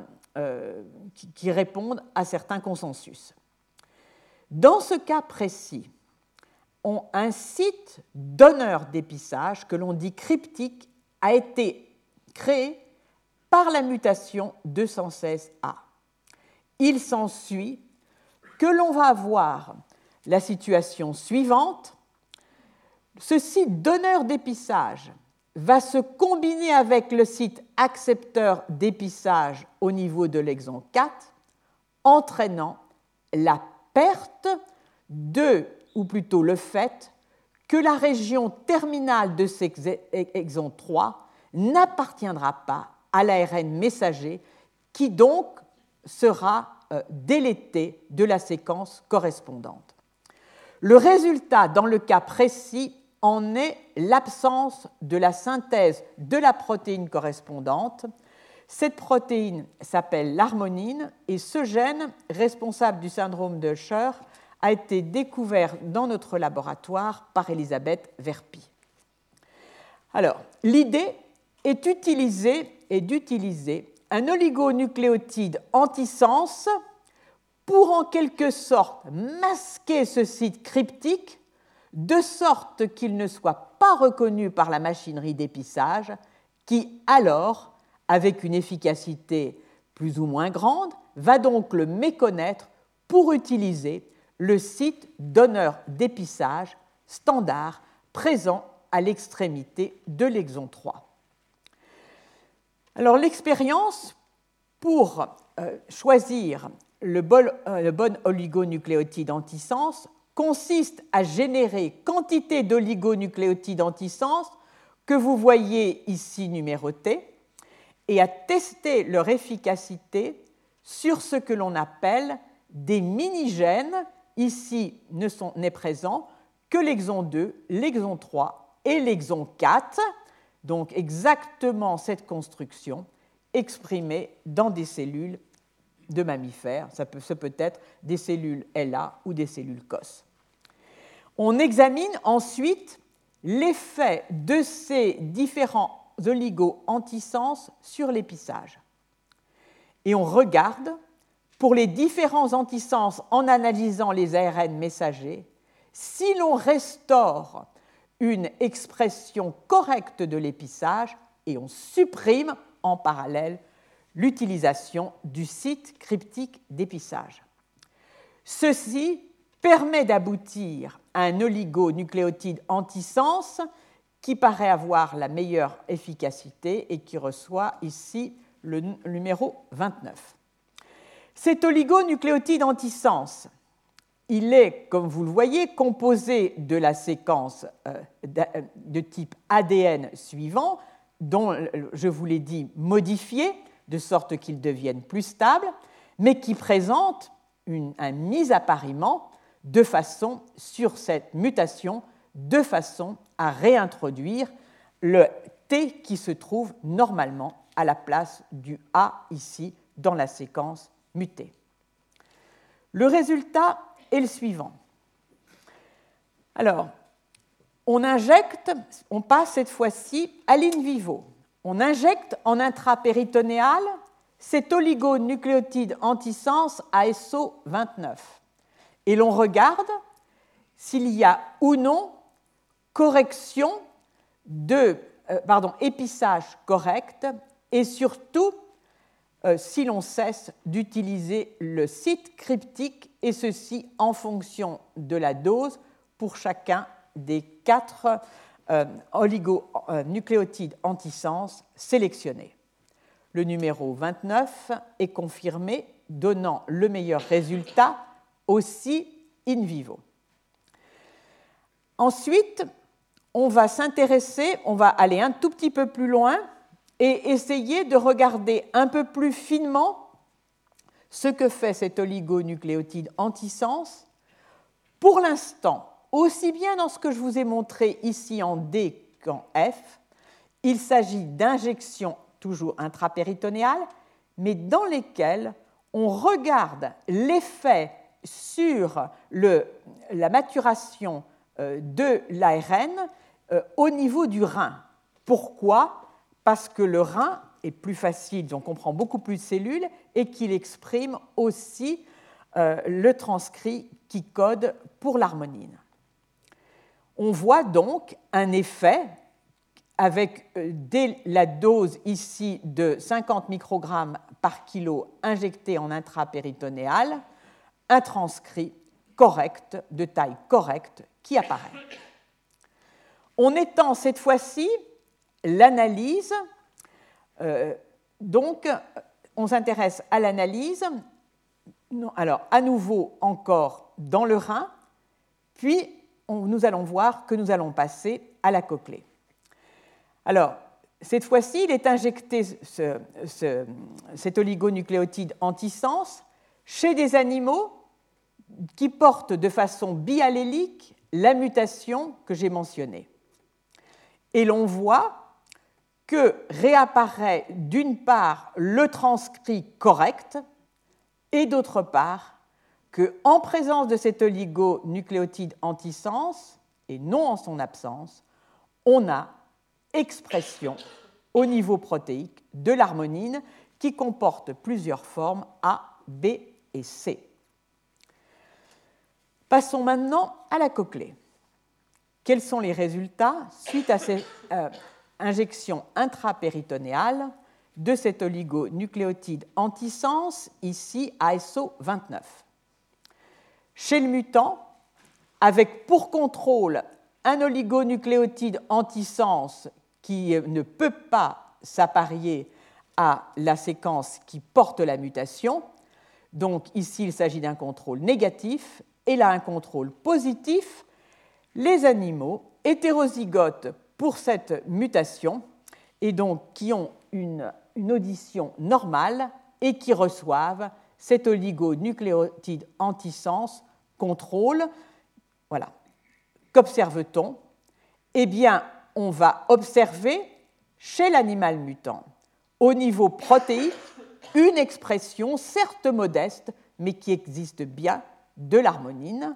consensus. Dans ce cas précis, un site donneur d'épissage, que l'on dit cryptique, a été créé par la mutation 216A. Il s'ensuit que l'on va avoir la situation suivante. Ce site donneur d'épissage va se combiner avec le site accepteur d'épissage au niveau de l'exon 4, entraînant la perte ou plutôt le fait que la région terminale de cet exon 3 n'appartiendra pas à l'ARN messager qui donc sera délété de la séquence correspondante. Le résultat, dans le cas précis, en est l'absence de la synthèse de la protéine correspondante. Cette protéine s'appelle l'harmonine et ce gène, responsable du syndrome de Usher, a été découvert dans notre laboratoire par Elisabeth Verpy. Alors, l'idée est d'utiliser un oligonucléotide antisens pour en quelque sorte masquer ce site cryptique de sorte qu'il ne soit pas reconnu par la machinerie d'épissage qui, alors, avec une efficacité plus ou moins grande, va donc le méconnaître pour utiliser le site donneur d'épissage standard présent à l'extrémité de l'exon 3. Alors l'expérience pour choisir le bon oligonucléotide antisens consiste à générer quantité d'oligonucléotides antisens que vous voyez ici numérotés et à tester leur efficacité sur ce que l'on appelle des mini-gènes. Ici n'est présent que l'exon 2, l'exon 3 et l'exon 4, donc exactement cette construction exprimée dans des cellules de mammifères. Ça peut être des cellules LA ou des cellules COS. On examine ensuite l'effet de ces différents oligo-antisens sur l'épissage. Et on regarde, pour les différents antisens en analysant les ARN messagers, si l'on restaure une expression correcte de l'épissage et on supprime en parallèle l'utilisation du site cryptique d'épissage. Ceci permet d'aboutir à un oligonucléotide antisens qui paraît avoir la meilleure efficacité et qui reçoit ici le numéro 29. Cet oligonucléotide antisens, il est, comme vous le voyez, composé de la séquence de type ADN suivant, dont, je vous l'ai dit, modifiée, de sorte qu'il devienne plus stable, mais qui présente un mis-appariement de façon, sur cette mutation, de façon à réintroduire le T qui se trouve normalement à la place du A ici dans la séquence mutée. Le résultat est le suivant. Alors, on passe cette fois-ci à l'in vivo. On injecte en intrapéritonéal cet oligonucléotide antisens ASO29 et l'on regarde s'il y a ou non correction épissage correct et surtout si l'on cesse d'utiliser le site cryptique et ceci en fonction de la dose pour chacun des 4 oligonucléotides antisens sélectionnés. Le numéro 29 est confirmé, donnant le meilleur résultat aussi in vivo. Ensuite, on va aller un tout petit peu plus loin et essayer de regarder un peu plus finement ce que fait cet oligonucléotide antisens. Pour l'instant, aussi bien dans ce que je vous ai montré ici en D qu'en F, il s'agit d'injections toujours intrapéritonéales, mais dans lesquelles on regarde l'effet sur la maturation de l'ARN au niveau du rein. Pourquoi ? Parce que le rein est plus facile, on comprend beaucoup plus de cellules, et qu'il exprime aussi le transcrit qui code pour l'harmonine. On voit donc un effet avec, dès la dose ici de 50 microgrammes par kilo injecté en intrapéritonéal, un transcrit correct, de taille correcte, qui apparaît. On étend cette fois-ci l'analyse, donc on s'intéresse à l'analyse, alors à nouveau encore dans le rein, puis nous allons voir que nous allons passer à la cochlée. Alors, cette fois-ci, il est injecté cet oligonucléotide antisens chez des animaux qui portent de façon biallélique la mutation que j'ai mentionnée. Et l'on voit que réapparaît d'une part le transcrit correct et d'autre part qu'en présence de cet oligonucléotide antisens et non en son absence, on a expression au niveau protéique de l'harmonine qui comporte plusieurs formes A, B et C. Passons maintenant à la cochlée. Quels sont les résultats suite à cette injection intrapéritonéale de cet oligonucléotide antisens, ici ASO29? Chez le mutant, avec pour contrôle un oligonucléotide antisens qui ne peut pas s'apparier à la séquence qui porte la mutation, donc ici il s'agit d'un contrôle négatif, et là un contrôle positif, les animaux hétérozygotes pour cette mutation et donc qui ont une audition normale et qui reçoivent cet oligonucléotide antisens contrôle. Voilà. Qu'observe-t-on? Eh bien, on va observer chez l'animal mutant, au niveau protéique, une expression certes modeste, mais qui existe bien, de l'harmonine,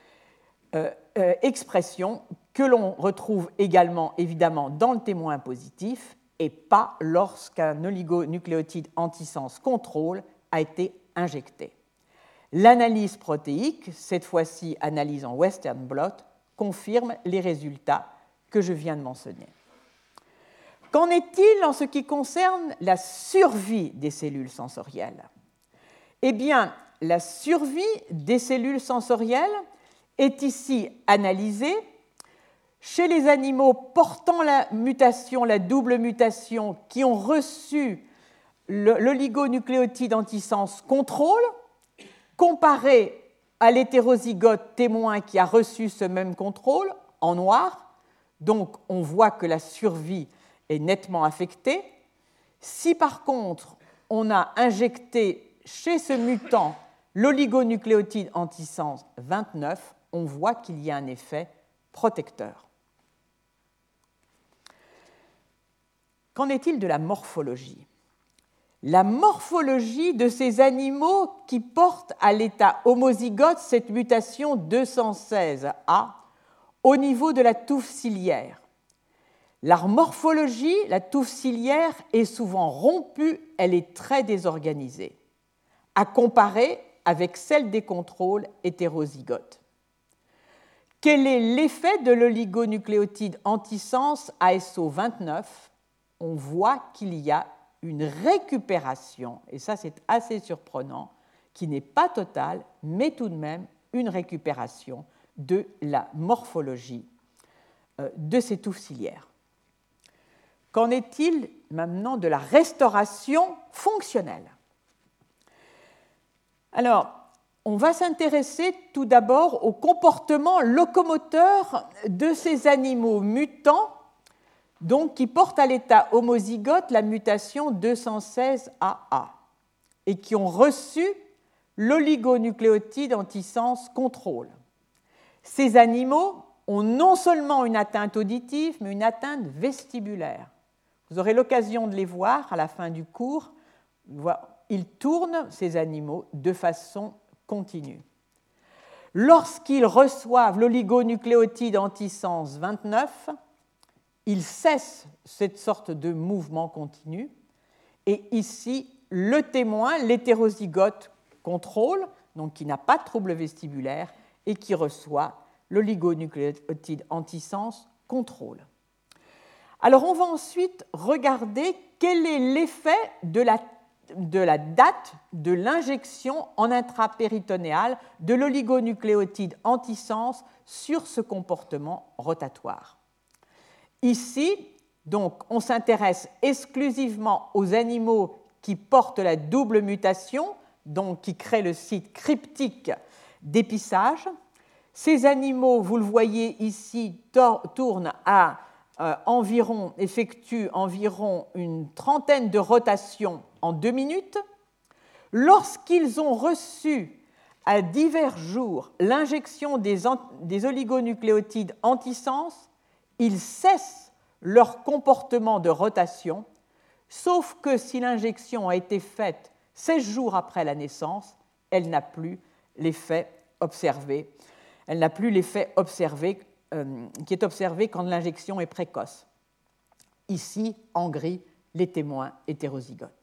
expression que l'on retrouve également évidemment dans le témoin positif et pas lorsqu'un oligonucléotide antisens contrôle a été injecté. L'analyse protéique, cette fois-ci analyse en Western blot, confirme les résultats que je viens de mentionner. Qu'en est-il en ce qui concerne la survie des cellules sensorielles? Eh bien, la survie des cellules sensorielles est ici analysée chez les animaux portant la mutation, la double mutation, qui ont reçu l'oligonucléotide antisens contrôle, comparé à l'hétérozygote témoin qui a reçu ce même contrôle en noir. Donc, on voit que la survie est nettement affectée. Si par contre, on a injecté chez ce mutant l'oligonucléotide antisens 29, on voit qu'il y a un effet protecteur. Qu'en est-il de la morphologie? La morphologie de ces animaux qui portent à l'état homozygote cette mutation 216A au niveau de la touffe ciliaire. La morphologie, la touffe ciliaire est souvent rompue, elle est très désorganisée, à comparer avec celle des contrôles hétérozygotes. Quel est l'effet de l'oligonucléotide antisens ASO29? On voit qu'il y a une récupération, et ça c'est assez surprenant, qui n'est pas totale, mais tout de même une récupération de la morphologie de ces touffes ciliaires. Qu'en est-il maintenant de la restauration fonctionnelle? Alors, on va s'intéresser tout d'abord au comportement locomoteur de ces animaux mutants, donc qui portent à l'état homozygote la mutation 216AA et qui ont reçu l'oligonucléotide antisens contrôle. Ces animaux ont non seulement une atteinte auditive, mais une atteinte vestibulaire. Vous aurez l'occasion de les voir à la fin du cours. Ils tournent, ces animaux, de façon continue. Lorsqu'ils reçoivent l'oligonucléotide antisens 29, ils cessent cette sorte de mouvement continu. Et ici, le témoin, l'hétérozygote contrôle, donc qui n'a pas de trouble vestibulaire et qui reçoit l'oligonucléotide antisens contrôle. Alors, on va ensuite regarder quel est l'effet de la date de l'injection en intrapéritonéal de l'oligonucléotide antisens sur ce comportement rotatoire. Ici, donc, on s'intéresse exclusivement aux animaux qui portent la double mutation, donc qui créent le site cryptique d'épissage. Ces animaux, vous le voyez ici, tournent à effectuent environ une trentaine de rotations en 2 minutes. Lorsqu'ils ont reçu à divers jours l'injection des oligonucléotides antisens, ils cessent leur comportement de rotation, sauf que si l'injection a été faite 16 jours après la naissance, elle n'a plus l'effet observé. Elle n'a plus l'effet observé qui est observé quand l'injection est précoce. Ici, en gris, les témoins hétérozygotes.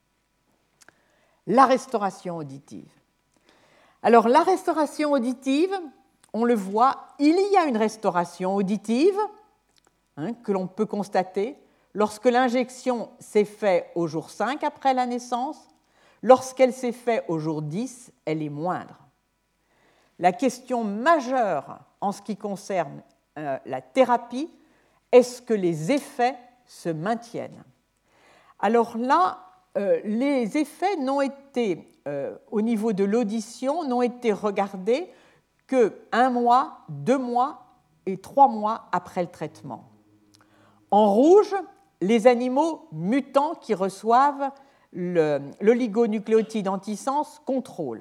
La restauration auditive. Alors, la restauration auditive, on le voit, il y a une restauration auditive que l'on peut constater lorsque l'injection s'est faite au jour 5 après la naissance. Lorsqu'elle s'est faite au jour 10, elle est moindre. La question majeure en ce qui concerne la thérapie, est-ce que les effets se maintiennent? Alors là, les effets n'ont été, au niveau de l'audition, n'ont été regardés que 1 mois, 2 mois et 3 mois après le traitement. En rouge, les animaux mutants qui reçoivent l'oligonucléotide antisens contrôle.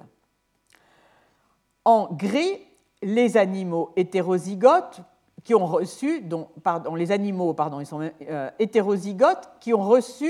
En gris, les animaux hétérozygotes qui ont reçu, hétérozygotes qui ont reçu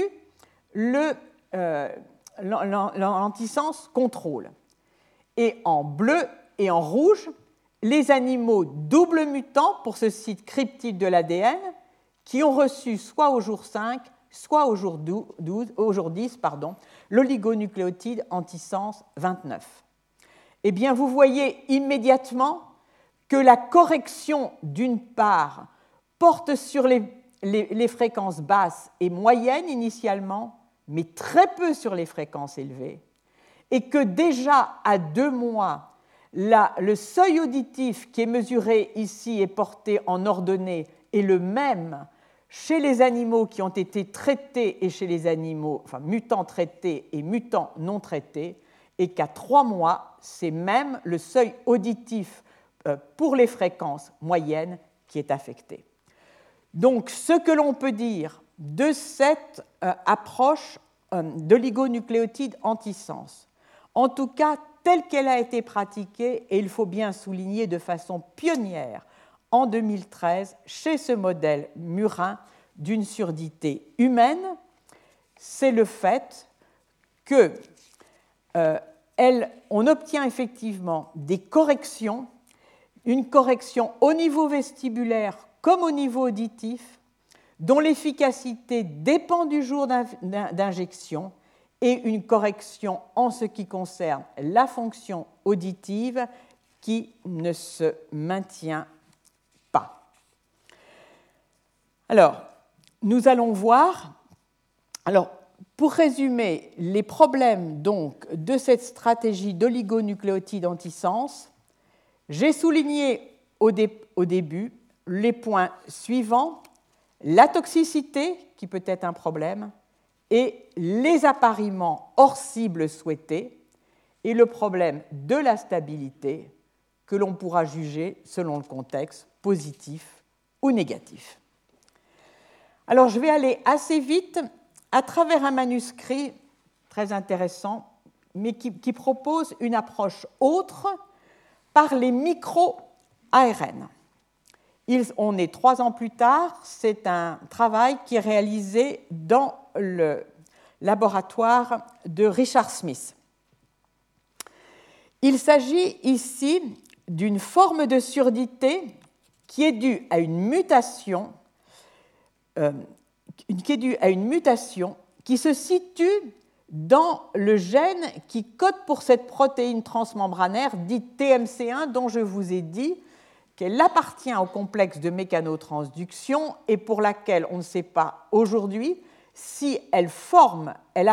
l'antisens contrôle. Et en bleu et en rouge, les animaux double mutants pour ce site cryptide de l'ADN qui ont reçu soit au jour 5, soit au jour 10, l'oligonucléotide antisens 29. Eh bien, vous voyez immédiatement que la correction, d'une part, porte sur les fréquences basses et moyennes initialement, mais très peu sur les fréquences élevées, et que déjà à 2 mois, le seuil auditif qui est mesuré ici et porté en ordonnée est le même chez les animaux qui ont été traités et chez les animaux, mutants traités et mutants non traités, et qu'à 3 mois, c'est même le seuil auditif pour les fréquences moyennes qui est affecté. Donc, ce que l'on peut dire de cette approche d'oligonucléotide antisens, en tout cas telle qu'elle a été pratiquée, et il faut bien souligner de façon pionnière, en 2013, chez ce modèle murin d'une surdité humaine, c'est le fait qu'on obtient effectivement des corrections, une correction au niveau vestibulaire comme au niveau auditif, dont l'efficacité dépend du jour d'injection, et une correction en ce qui concerne la fonction auditive qui ne se maintient pas. Alors, nous allons voir. Alors, pour résumer les problèmes donc de cette stratégie d'oligonucléotide antisens, j'ai souligné au début les points suivants: la toxicité, qui peut être un problème, et les appariements hors cible souhaités, et le problème de la stabilité, que l'on pourra juger, selon le contexte, positif ou négatif. Alors, je vais aller assez vite à travers un manuscrit très intéressant, mais qui propose une approche autre par les micro-ARN. On est 3 ans plus tard, c'est un travail qui est réalisé dans le laboratoire de Richard Smith. Il s'agit ici d'une forme de surdité qui est due à une mutation, qui se situe dans le gène qui code pour cette protéine transmembranaire dite TMC1 dont je vous ai dit qu'elle appartient au complexe de mécanotransduction et pour laquelle on ne sait pas aujourd'hui si elle forme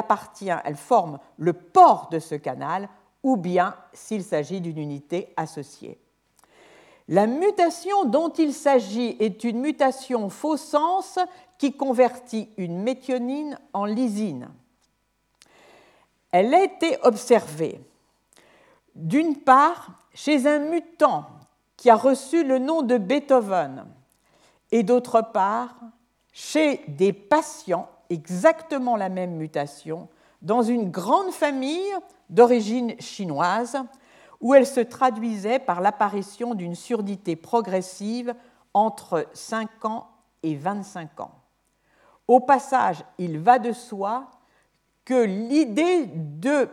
le port de ce canal ou bien s'il s'agit d'une unité associée. La mutation dont il s'agit est une mutation faux sens qui convertit une méthionine en lysine. Elle a été observée, d'une part, chez un mutant qui a reçu le nom de Beethoven, et d'autre part, chez des patients, exactement la même mutation, dans une grande famille d'origine chinoise, où elle se traduisait par l'apparition d'une surdité progressive entre 5 ans et 25 ans. Au passage, il va de soi que l'idée de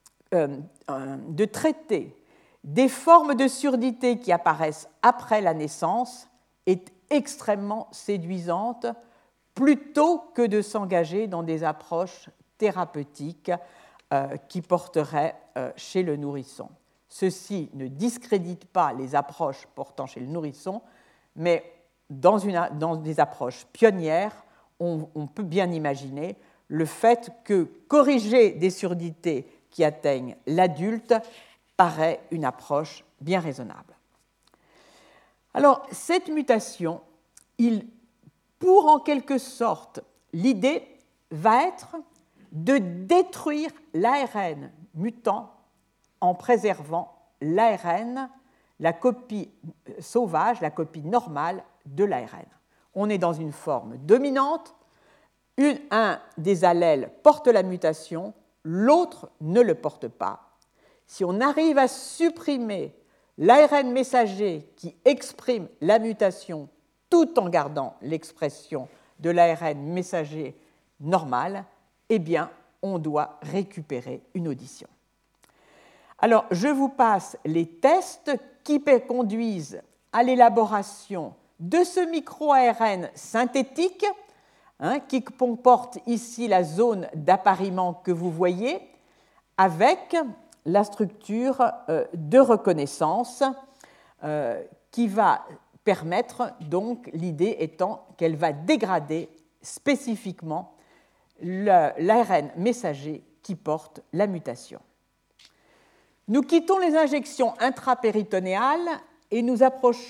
traiter des formes de surdité qui apparaissent après la naissance est extrêmement séduisante, plutôt que de s'engager dans des approches thérapeutiques qui porteraient chez le nourrisson. Ceci ne discrédite pas les approches portant chez le nourrisson, mais dans des approches pionnières, on peut bien imaginer le fait que corriger des surdités qui atteignent l'adulte paraît une approche bien raisonnable. Alors, cette mutation, pour en quelque sorte, l'idée va être de détruire l'ARN mutant en préservant l'ARN, la copie sauvage, la copie normale de l'ARN. on est dans une forme dominante, un des allèles porte la mutation, l'autre ne le porte pas. Si on arrive à supprimer l'ARN messager qui exprime la mutation tout en gardant l'expression de l'ARN messager normal, eh bien, on doit récupérer une audition. Alors, je vous passe les tests qui conduisent à l'élaboration de ce micro-ARN synthétique, qui comporte ici la zone d'appariement que vous voyez, avec la structure de reconnaissance qui va permettre, donc, l'idée étant qu'elle va dégrader spécifiquement l'ARN messager qui porte la mutation. Nous quittons les injections intrapéritonéales et nous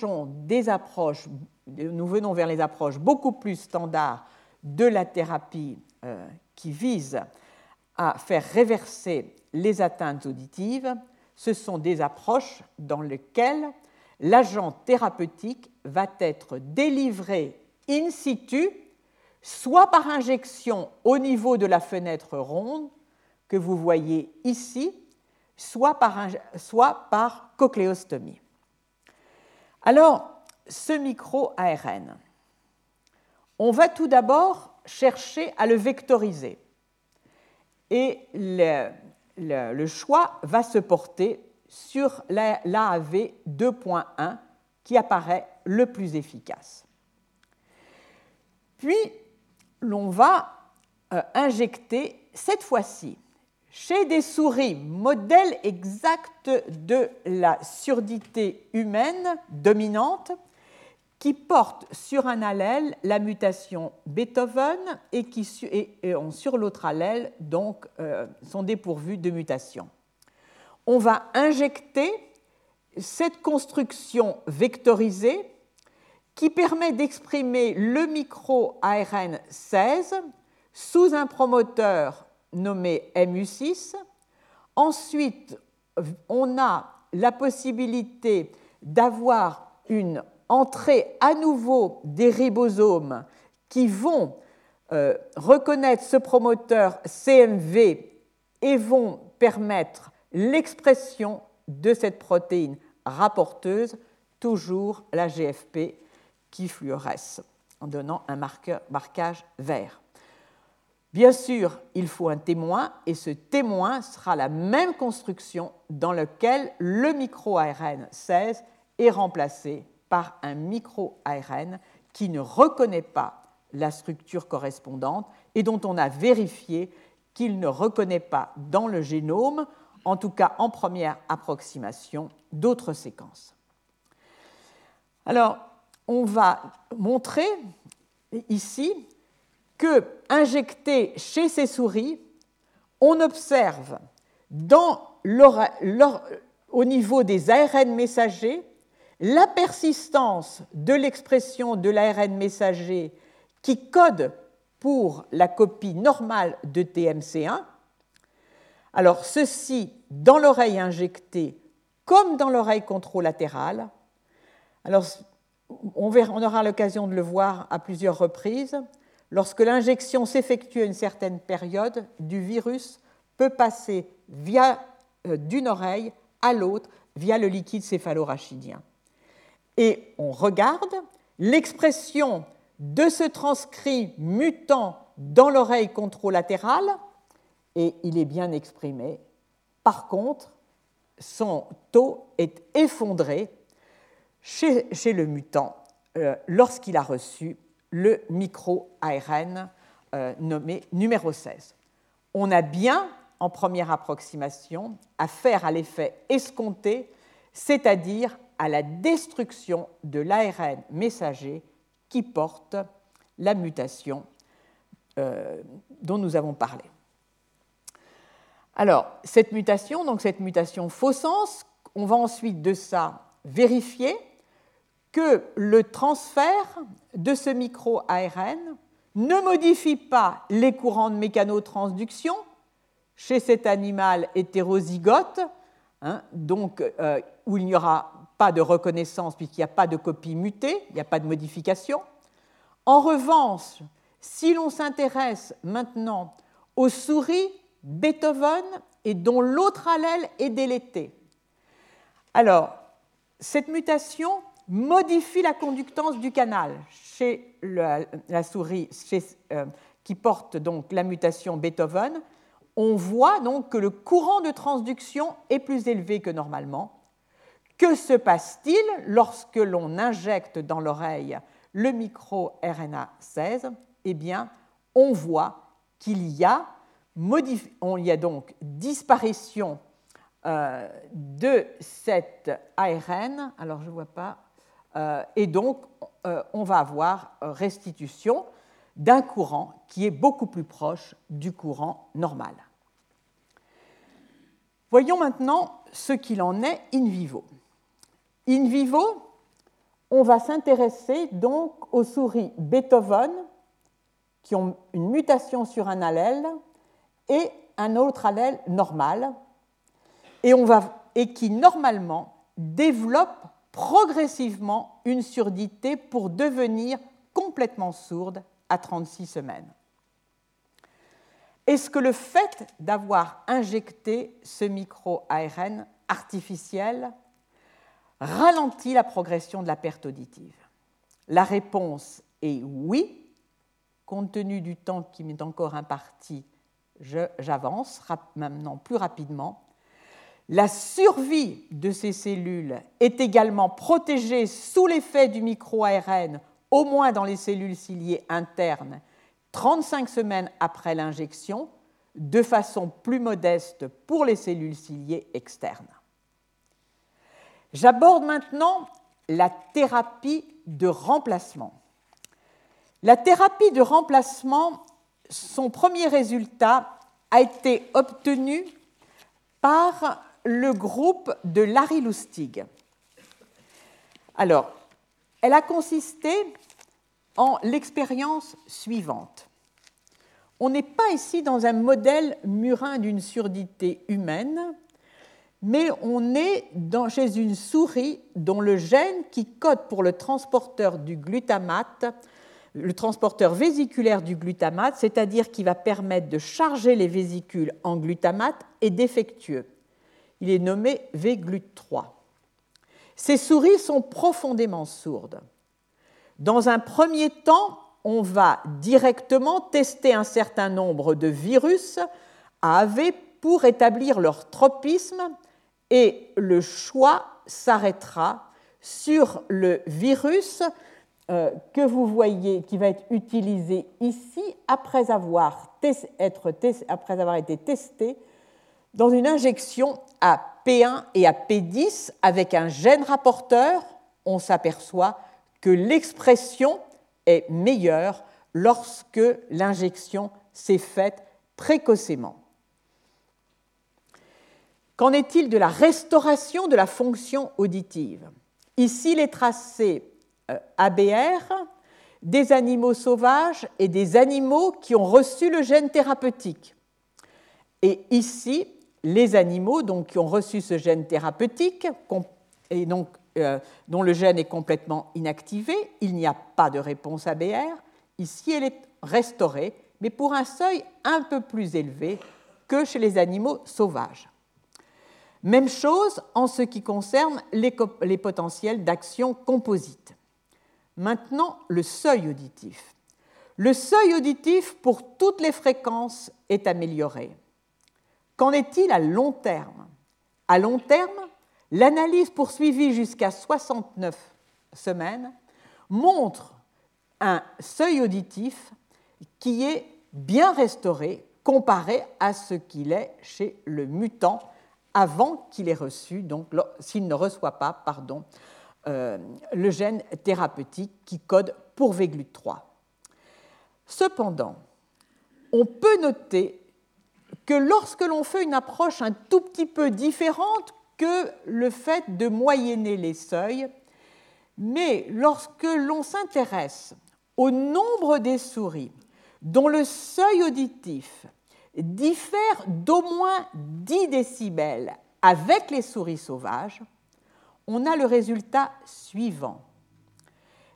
venons vers les approches beaucoup plus standards de la thérapie qui vise à faire réverser les atteintes auditives. Ce sont des approches dans lesquelles l'agent thérapeutique va être délivré in situ, soit par injection au niveau de la fenêtre ronde que vous voyez ici, soit par cochléostomie. Alors, ce micro-ARN, on va tout d'abord chercher à le vectoriser. Et le choix va se porter sur l'AAV 2.1 qui apparaît le plus efficace. Puis, l'on va injecter, cette fois-ci, chez des souris modèles exacts de la surdité humaine dominante, qui portent sur un allèle la mutation Beethoven et qui sur l'autre allèle donc, sont dépourvus de mutation. On va injecter cette construction vectorisée qui permet d'exprimer le micro-ARN 16 sous un promoteur nommé MU6. Ensuite, on a la possibilité d'avoir une entrée à nouveau des ribosomes qui vont reconnaître ce promoteur CMV et vont permettre l'expression de cette protéine rapporteuse, toujours la GFP, qui fluoresce en donnant un marquage vert. Bien sûr, il faut un témoin, et ce témoin sera la même construction dans laquelle le micro-ARN 16 est remplacé par un micro-ARN qui ne reconnaît pas la structure correspondante et dont on a vérifié qu'il ne reconnaît pas dans le génome, en tout cas en première approximation, d'autres séquences. Alors, on va montrer ici que, injecté chez ces souris, on observe au niveau des ARN messagers la persistance de l'expression de l'ARN messager qui code pour la copie normale de TMC1. Alors, ceci dans l'oreille injectée comme dans l'oreille contralatérale. Alors, on aura l'occasion de le voir à plusieurs reprises. Lorsque l'injection s'effectue à une certaine période, du virus peut passer d'une oreille à l'autre via le liquide céphalorachidien. Et on regarde l'expression de ce transcrit mutant dans l'oreille contralatérale, et il est bien exprimé. Par contre, son taux est effondré chez le mutant lorsqu'il a reçu le micro-ARN nommé numéro 16. On a bien, en première approximation, affaire à l'effet escompté, c'est-à-dire à la destruction de l'ARN messager qui porte la mutation dont nous avons parlé. Alors, cette mutation faux sens, on va ensuite de ça vérifier que le transfert de ce micro-ARN ne modifie pas les courants de mécanotransduction chez cet animal hétérozygote, donc où il n'y aura pas de reconnaissance puisqu'il n'y a pas de copie mutée, il n'y a pas de modification. En revanche, si l'on s'intéresse maintenant aux souris Beethoven et dont l'autre allèle est délété, alors cette mutation modifie la conductance du canal chez la souris qui porte donc la mutation Beethoven. On voit donc que le courant de transduction est plus élevé que normalement. Que se passe-t-il lorsque l'on injecte dans l'oreille le micro-RNA-16 ? Eh bien, on voit qu'il y a donc disparition de cet ARN, alors je ne vois pas, et donc on va avoir restitution d'un courant qui est beaucoup plus proche du courant normal. Voyons maintenant ce qu'il en est in vivo. In vivo, on va s'intéresser donc aux souris Beethoven qui ont une mutation sur un allèle et un autre allèle normal, et qui normalement développent progressivement une surdité pour devenir complètement sourdes à 36 semaines. Est-ce que le fait d'avoir injecté ce micro-ARN artificiel ralentit la progression de la perte auditive? La réponse est oui. Compte tenu du temps qui m'est encore imparti, j'avance maintenant plus rapidement. La survie de ces cellules est également protégée sous l'effet du micro-ARN, au moins dans les cellules ciliées internes, 35 semaines après l'injection, de façon plus modeste pour les cellules ciliées externes. J'aborde maintenant la thérapie de remplacement. La thérapie de remplacement, son premier résultat a été obtenu par le groupe de Larry Lustig. Alors, elle a consisté en l'expérience suivante. On n'est pas ici dans un modèle murin d'une surdité humaine, mais on est chez une souris dont le gène qui code pour le transporteur du glutamate, le transporteur vésiculaire du glutamate, c'est-à-dire qui va permettre de charger les vésicules en glutamate, est défectueux. Il est nommé VGLUT3. Ces souris sont profondément sourdes. Dans un premier temps, on va directement tester un certain nombre de virus AAV pour établir leur tropisme, et le choix s'arrêtera sur le virus que vous voyez, qui va être utilisé ici après avoir été testé dans une injection à P1 et à P10 avec un gène rapporteur. On s'aperçoit que l'expression est meilleure lorsque l'injection s'est faite précocement. Qu'en est-il de la restauration de la fonction auditive ? Ici, les tracés ABR des animaux sauvages et des animaux qui ont reçu le gène thérapeutique. Et ici, les animaux donc, qui ont reçu ce gène thérapeutique et donc, dont le gène est complètement inactivé, il n'y a pas de réponse ABR. Ici, elle est restaurée, mais pour un seuil un peu plus élevé que chez les animaux sauvages. Même chose en ce qui concerne les potentiels d'action composite. Maintenant, le seuil auditif. Le seuil auditif pour toutes les fréquences est amélioré. Qu'en est-il à long terme ? À long terme, l'analyse poursuivie jusqu'à 69 semaines montre un seuil auditif qui est bien restauré comparé à ce qu'il est chez le mutant avant qu'il ait reçu, donc s'il ne reçoit pas, le gène thérapeutique qui code pour VGLUT3. Cependant, on peut noter que lorsque l'on fait une approche un tout petit peu différente que le fait de moyenner les seuils, mais lorsque l'on s'intéresse au nombre des souris dont le seuil auditif diffère d'au moins 10 décibels avec les souris sauvages, on a le résultat suivant.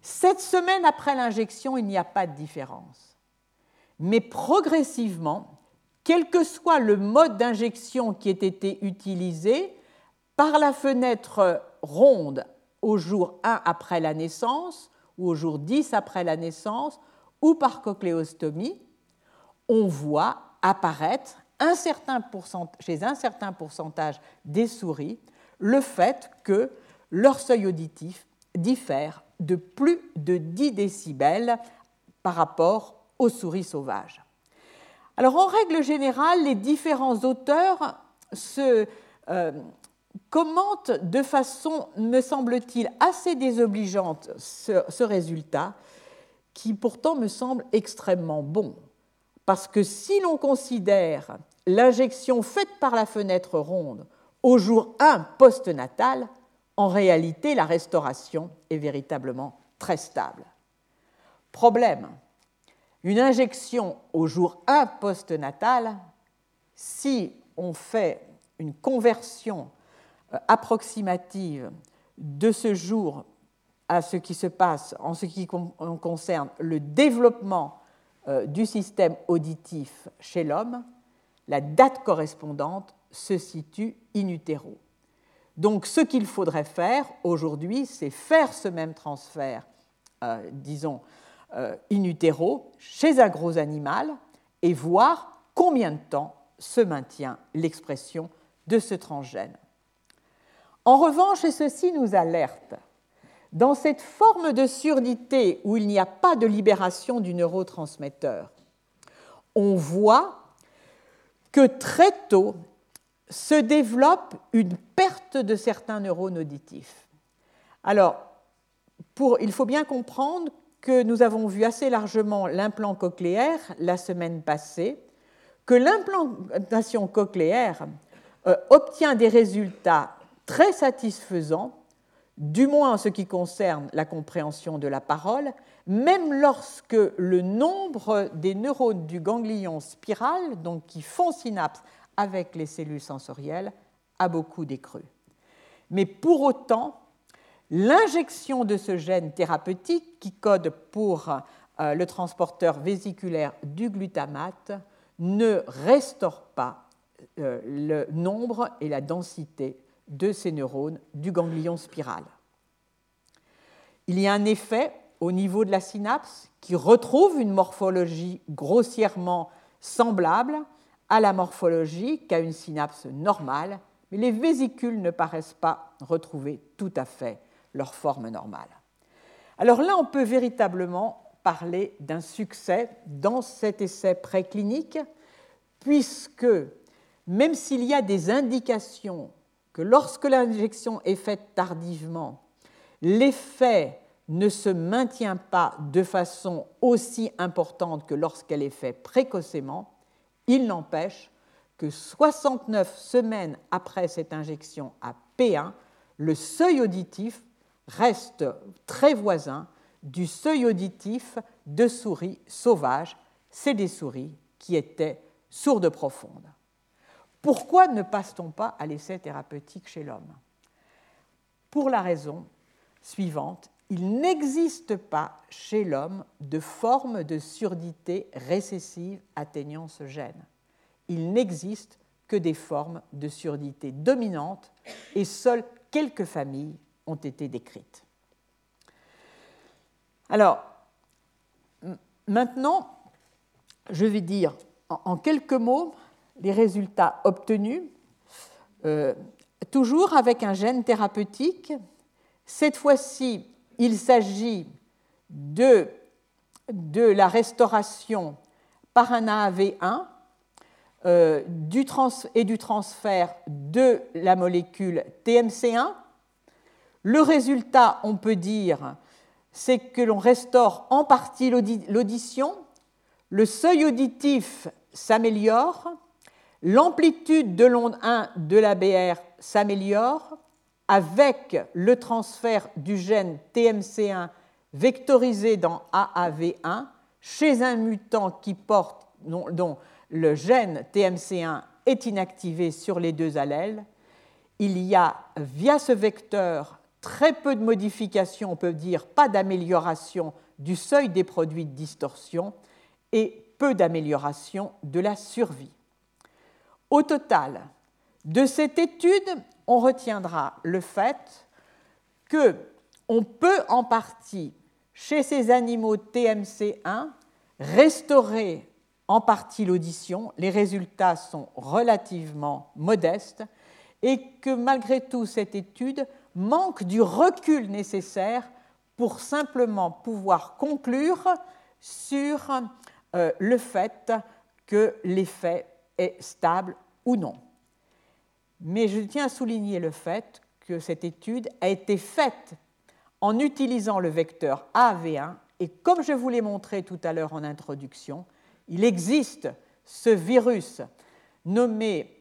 7 semaines après l'injection, il n'y a pas de différence. Mais progressivement, quel que soit le mode d'injection qui ait été utilisé, par la fenêtre ronde au jour 1 après la naissance, ou au jour 10 après la naissance, ou par cochléostomie, on voit apparaître chez un certain pourcentage des souris le fait que leur seuil auditif diffère de plus de 10 décibels par rapport aux souris sauvages. Alors, en règle générale, les différents auteurs commentent de façon, me semble-t-il, assez désobligeante ce résultat, qui pourtant me semble extrêmement bon. Parce que si l'on considère l'injection faite par la fenêtre ronde au jour 1 postnatal, en réalité, la restauration est véritablement très stable. Problème, une injection au jour 1 postnatal, si on fait une conversion approximative de ce jour à ce qui se passe en ce qui concerne le développement du système auditif chez l'homme, la date correspondante se situe in utero. Donc, ce qu'il faudrait faire aujourd'hui, c'est faire ce même transfert, in utero, chez un gros animal et voir combien de temps se maintient l'expression de ce transgène. En revanche, et ceci nous alerte, dans cette forme de surdité où il n'y a pas de libération du neurotransmetteur, on voit que très tôt se développe une perte de certains neurones auditifs. Alors, il faut bien comprendre que nous avons vu assez largement l'implant cochléaire la semaine passée, que l'implantation cochléaire obtient des résultats très satisfaisants, du moins en ce qui concerne la compréhension de la parole, même lorsque le nombre des neurones du ganglion spiral, donc qui font synapse avec les cellules sensorielles, a beaucoup décru. Mais pour autant, l'injection de ce gène thérapeutique qui code pour le transporteur vésiculaire du glutamate ne restaure pas le nombre et la densité de ces neurones du ganglion spiral. Il y a un effet au niveau de la synapse qui retrouve une morphologie grossièrement semblable à la morphologie qu'a une synapse normale, mais les vésicules ne paraissent pas retrouver tout à fait leur forme normale. Alors là, on peut véritablement parler d'un succès dans cet essai préclinique, puisque même s'il y a des indications que lorsque l'injection est faite tardivement, l'effet ne se maintient pas de façon aussi importante que lorsqu'elle est faite précocement, il n'empêche que 69 semaines après cette injection à P1, le seuil auditif reste très voisin du seuil auditif de souris sauvages. C'est des souris qui étaient sourdes profondes. Pourquoi ne passe-t-on pas à l'essai thérapeutique chez l'homme ? Pour la raison suivante, il n'existe pas chez l'homme de forme de surdité récessive atteignant ce gène. Il n'existe que des formes de surdité dominantes et seules quelques familles ont été décrites. Alors, maintenant, je vais dire en quelques mots les résultats obtenus, toujours avec un gène thérapeutique. Cette fois-ci, il s'agit de la restauration par un AAV1 du transfert de la molécule TMC1. Le résultat, on peut dire, c'est que l'on restaure en partie l'audition, le seuil auditif s'améliore, l'amplitude de l'onde 1 de l'ABR s'améliore avec le transfert du gène TMC1 vectorisé dans AAV1 chez un mutant dont le gène TMC1 est inactivé sur les deux allèles. Il y a, via ce vecteur, très peu de modifications, on peut dire pas d'amélioration du seuil des produits de distorsion et peu d'amélioration de la survie. Au total, de cette étude, on retiendra le fait qu'on peut en partie, chez ces animaux TMC1, restaurer en partie l'audition. Les résultats sont relativement modestes et que malgré tout, cette étude manque du recul nécessaire pour simplement pouvoir conclure sur le fait que l'effet est stable ou non. Mais je tiens à souligner le fait que cette étude a été faite en utilisant le vecteur AAV1 et comme je vous l'ai montré tout à l'heure en introduction, il existe ce virus nommé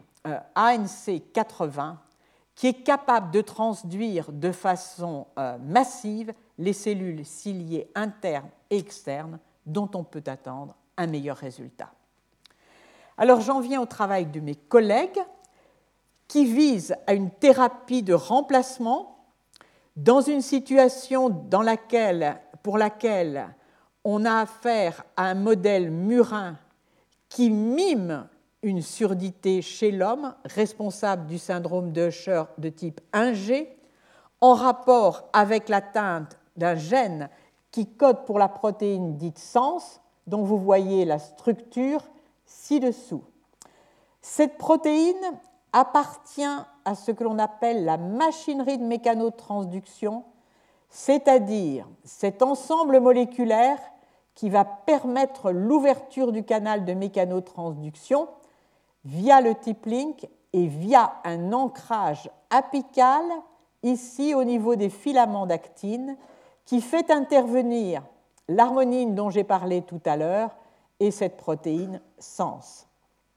ANC80 qui est capable de transduire de façon massive les cellules ciliées internes et externes dont on peut attendre un meilleur résultat. Alors j'en viens au travail de mes collègues qui vise à une thérapie de remplacement dans une situation pour laquelle on a affaire à un modèle murin qui mime une surdité chez l'homme responsable du syndrome de Usher de type 1G en rapport avec l'atteinte d'un gène qui code pour la protéine dite sens, dont vous voyez la structure ci-dessous. Cette protéine appartient à ce que l'on appelle la machinerie de mécanotransduction, c'est-à-dire cet ensemble moléculaire qui va permettre l'ouverture du canal de mécanotransduction via le tip link et via un ancrage apical, ici au niveau des filaments d'actine, qui fait intervenir l'harmonine dont j'ai parlé tout à l'heure et cette protéine sens.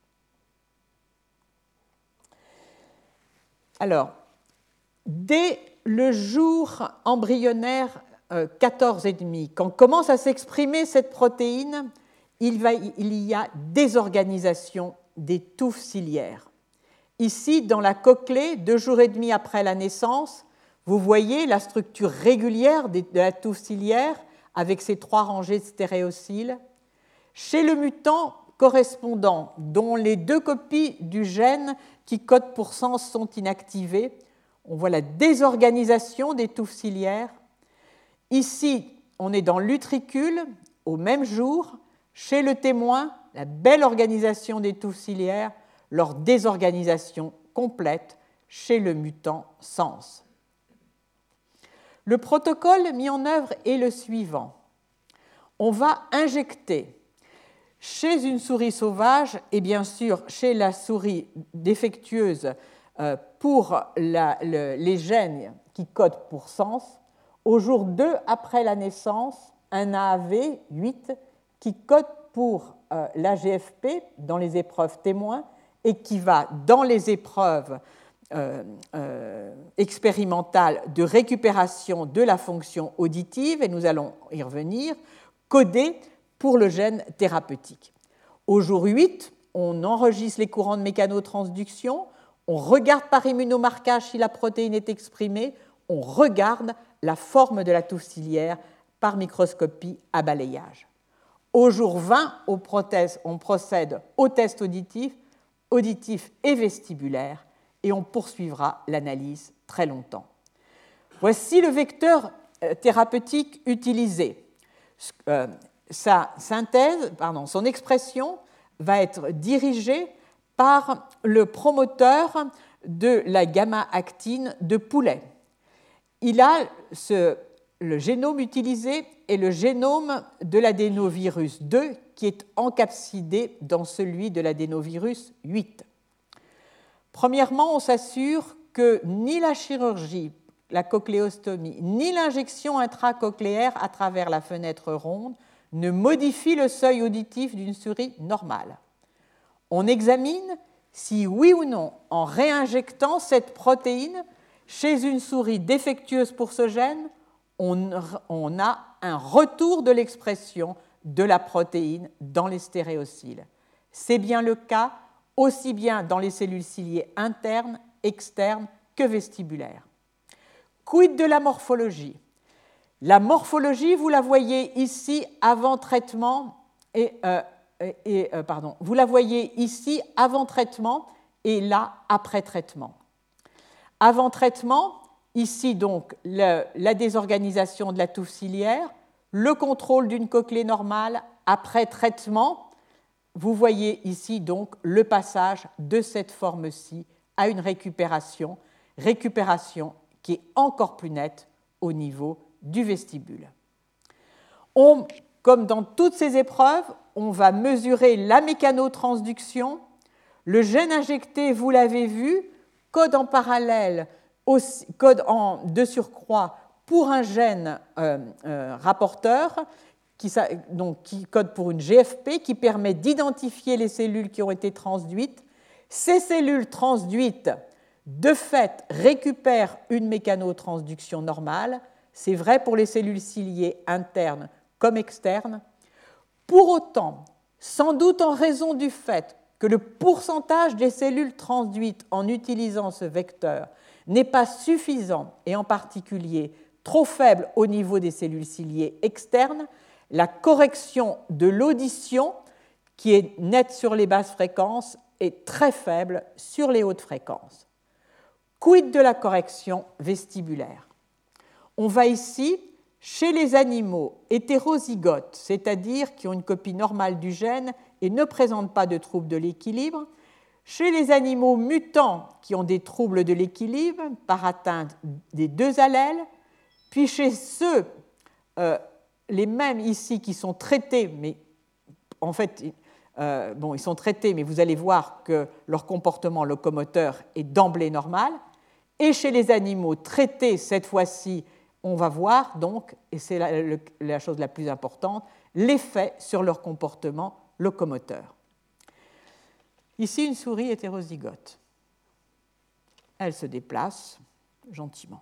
Alors, dès le jour embryonnaire 14,5, quand commence à s'exprimer cette protéine, il y a désorganisation des touffes ciliaires. Ici, dans la cochlée, 2 jours et demi après la naissance, vous voyez la structure régulière de la touffe ciliaire avec ses 3 rangées de stéréocyle. Chez le mutant correspondant, dont les 2 copies du gène qui code pour sens sont inactivées, on voit la désorganisation des touffes ciliaires. Ici, on est dans l'utricule, au même jour. Chez le témoin, la belle organisation des touffes ciliaires, leur désorganisation complète chez le mutant sens. Le protocole mis en œuvre est le suivant. On va injecter chez une souris sauvage et bien sûr chez la souris défectueuse pour les gènes qui codent pour sens, au jour 2 après la naissance, un AAV8 qui code pour la GFP dans les épreuves témoins et qui va dans les épreuves expérimentales de récupération de la fonction auditive, et nous allons y revenir, coder pour le gène thérapeutique. Au jour 8, on enregistre les courants de mécanotransduction, on regarde par immunomarquage si la protéine est exprimée, on regarde la forme de la touffe ciliaire par microscopie à balayage. Au jour 20, on procède au test auditif et vestibulaire, et on poursuivra l'analyse très longtemps. Voici le vecteur thérapeutique utilisé. Son expression va être dirigée par le promoteur de la gamma-actine de poulet. Il a le génome utilisé est le génome de l'adénovirus 2 qui est encapsidé dans celui de l'adénovirus 8. Premièrement, on s'assure que ni la chirurgie, la cochléostomie, ni l'injection intracochléaire à travers la fenêtre ronde ne modifie le seuil auditif d'une souris normale. On examine si oui ou non, en réinjectant cette protéine chez une souris défectueuse pour ce gène, on a un retour de l'expression de la protéine dans les stéréocyles. C'est bien le cas aussi bien dans les cellules ciliées internes, externes que vestibulaires. Quid de la morphologie? La morphologie, vous la voyez ici avant traitement vous la voyez ici avant traitement et là après traitement. Avant traitement, ici donc la désorganisation de la touffe ciliaire, le contrôle d'une cochlée normale. Après traitement, vous voyez ici donc le passage de cette forme-ci à une récupération qui est encore plus nette au niveau du vestibule. Comme dans toutes ces épreuves, on va mesurer la mécanotransduction. Le gène injecté, vous l'avez vu, code en parallèle, de surcroît pour un gène rapporteur qui code pour une GFP qui permet d'identifier les cellules qui ont été transduites. Ces cellules transduites, de fait, récupèrent une mécanotransduction normale. C'est vrai pour les cellules ciliées internes comme externes. Pour autant, sans doute en raison du fait que le pourcentage des cellules transduites en utilisant ce vecteur n'est pas suffisant et en particulier trop faible au niveau des cellules ciliées externes, la correction de l'audition, qui est nette sur les basses fréquences, est très faible sur les hautes fréquences. Quid de la correction vestibulaire? On va ici, chez les animaux hétérozygotes, c'est-à-dire qui ont une copie normale du gène et ne présentent pas de troubles de l'équilibre, chez les animaux mutants qui ont des troubles de l'équilibre par atteinte des deux allèles, puis chez ceux, les mêmes ici qui sont traités, mais en fait, ils sont traités, mais vous allez voir que leur comportement locomoteur est d'emblée normal, et chez les animaux traités, cette fois-ci, on va voir donc, et c'est la chose la plus importante, l'effet sur leur comportement locomoteur. Ici, une souris hétérozygote. Elle se déplace gentiment.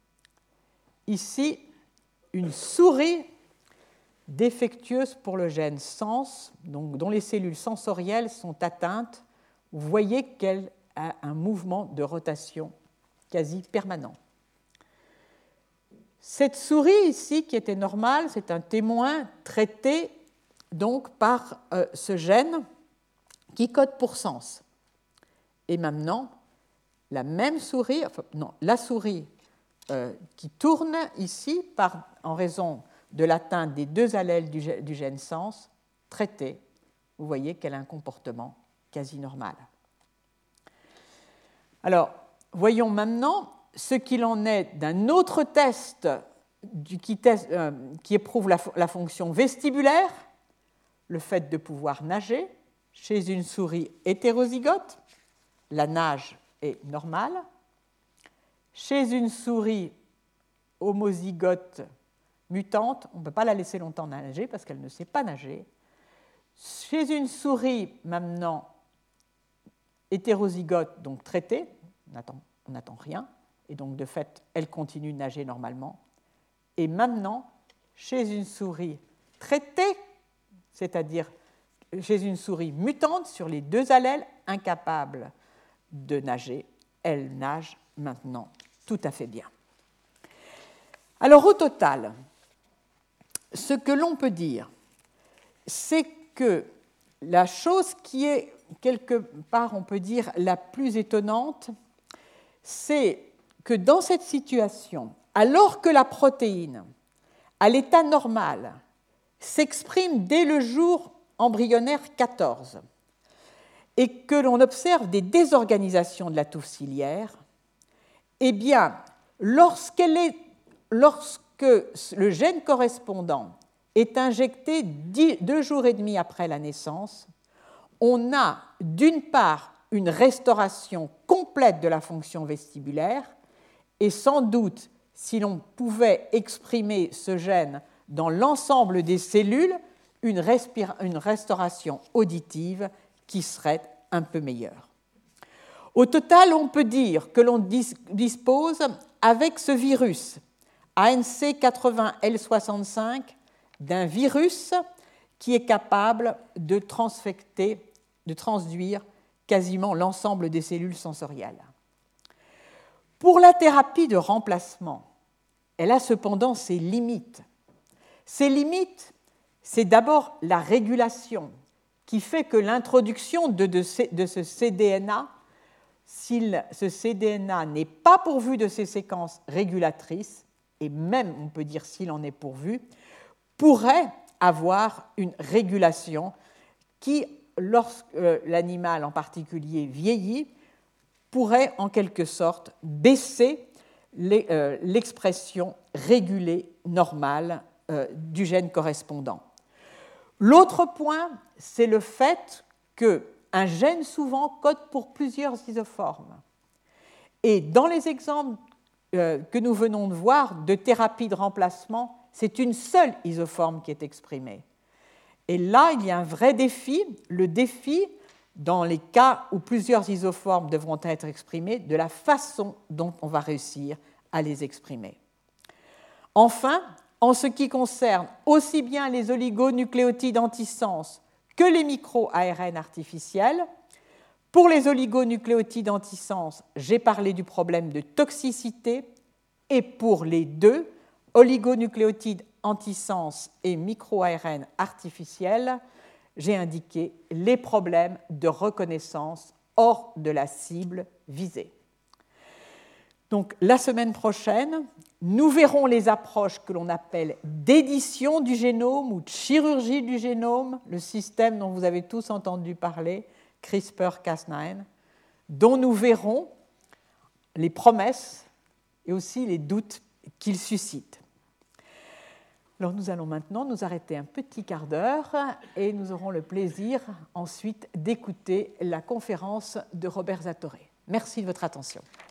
Ici, une souris défectueuse pour le gène sens, donc dont les cellules sensorielles sont atteintes. Vous voyez qu'elle a un mouvement de rotation quasi permanent. Cette souris ici, qui était normale, c'est un témoin traité donc par ce gène qui code pour sens. Et maintenant, la même souris, la souris qui tourne ici en raison de l'atteinte des deux allèles du gène sens, traitée, vous voyez qu'elle a un comportement quasi normal. Alors, voyons maintenant ce qu'il en est d'un autre test qui éprouve la fonction vestibulaire, le fait de pouvoir nager. Chez une souris hétérozygote, la nage est normale. Chez une souris homozygote mutante, on ne peut pas la laisser longtemps nager parce qu'elle ne sait pas nager. Chez une souris maintenant hétérozygote, donc traitée, on n'attend rien, et donc de fait, elle continue de nager normalement. Et maintenant, chez une souris traitée, c'est-à-dire chez une souris mutante sur les deux allèles, incapable de nager, elle nage maintenant tout à fait bien. Alors au total, ce que l'on peut dire, c'est que la chose qui est quelque part, on peut dire, la plus étonnante, c'est que dans cette situation, alors que la protéine, à l'état normal, s'exprime dès le jour embryonnaire 14 et que l'on observe des désorganisations de la touffe ciliaire, eh bien, lorsque le gène correspondant est injecté 2 jours et demi après la naissance, on a d'une part une restauration complète de la fonction vestibulaire et sans doute, si l'on pouvait exprimer ce gène dans l'ensemble des cellules, une restauration auditive qui serait un peu meilleure. Au total, on peut dire que l'on dispose, avec ce virus ANC80L65, d'un virus qui est capable de transduire quasiment l'ensemble des cellules sensorielles. Pour la thérapie de remplacement, elle a cependant ses limites. Ces limites, c'est d'abord la régulation, qui fait que l'introduction de ce cDNA, si ce cDNA n'est pas pourvu de ces séquences régulatrices, et même, on peut dire s'il en est pourvu, pourrait avoir une régulation qui, lorsque l'animal en particulier vieillit, pourrait en quelque sorte baisser l'expression régulée normale du gène correspondant. L'autre point, c'est le fait qu'un gène souvent code pour plusieurs isoformes. Et dans les exemples que nous venons de voir de thérapie de remplacement, c'est une seule isoforme qui est exprimée. Et là, il y a un vrai défi, le défi, dans les cas où plusieurs isoformes devront être exprimées, de la façon dont on va réussir à les exprimer. Enfin, en ce qui concerne aussi bien les oligonucléotides antisens que les micro-ARN artificiels, pour les oligonucléotides antisens, j'ai parlé du problème de toxicité, et pour les deux, oligonucléotides antisens et micro-ARN artificiels, j'ai indiqué les problèmes de reconnaissance hors de la cible visée. Donc, la semaine prochaine, nous verrons les approches que l'on appelle d'édition du génome ou de chirurgie du génome, le système dont vous avez tous entendu parler, CRISPR-Cas9, dont nous verrons les promesses et aussi les doutes qu'il suscite. Alors nous allons maintenant nous arrêter un petit quart d'heure et nous aurons le plaisir ensuite d'écouter la conférence de Robert Zatorre. Merci de votre attention.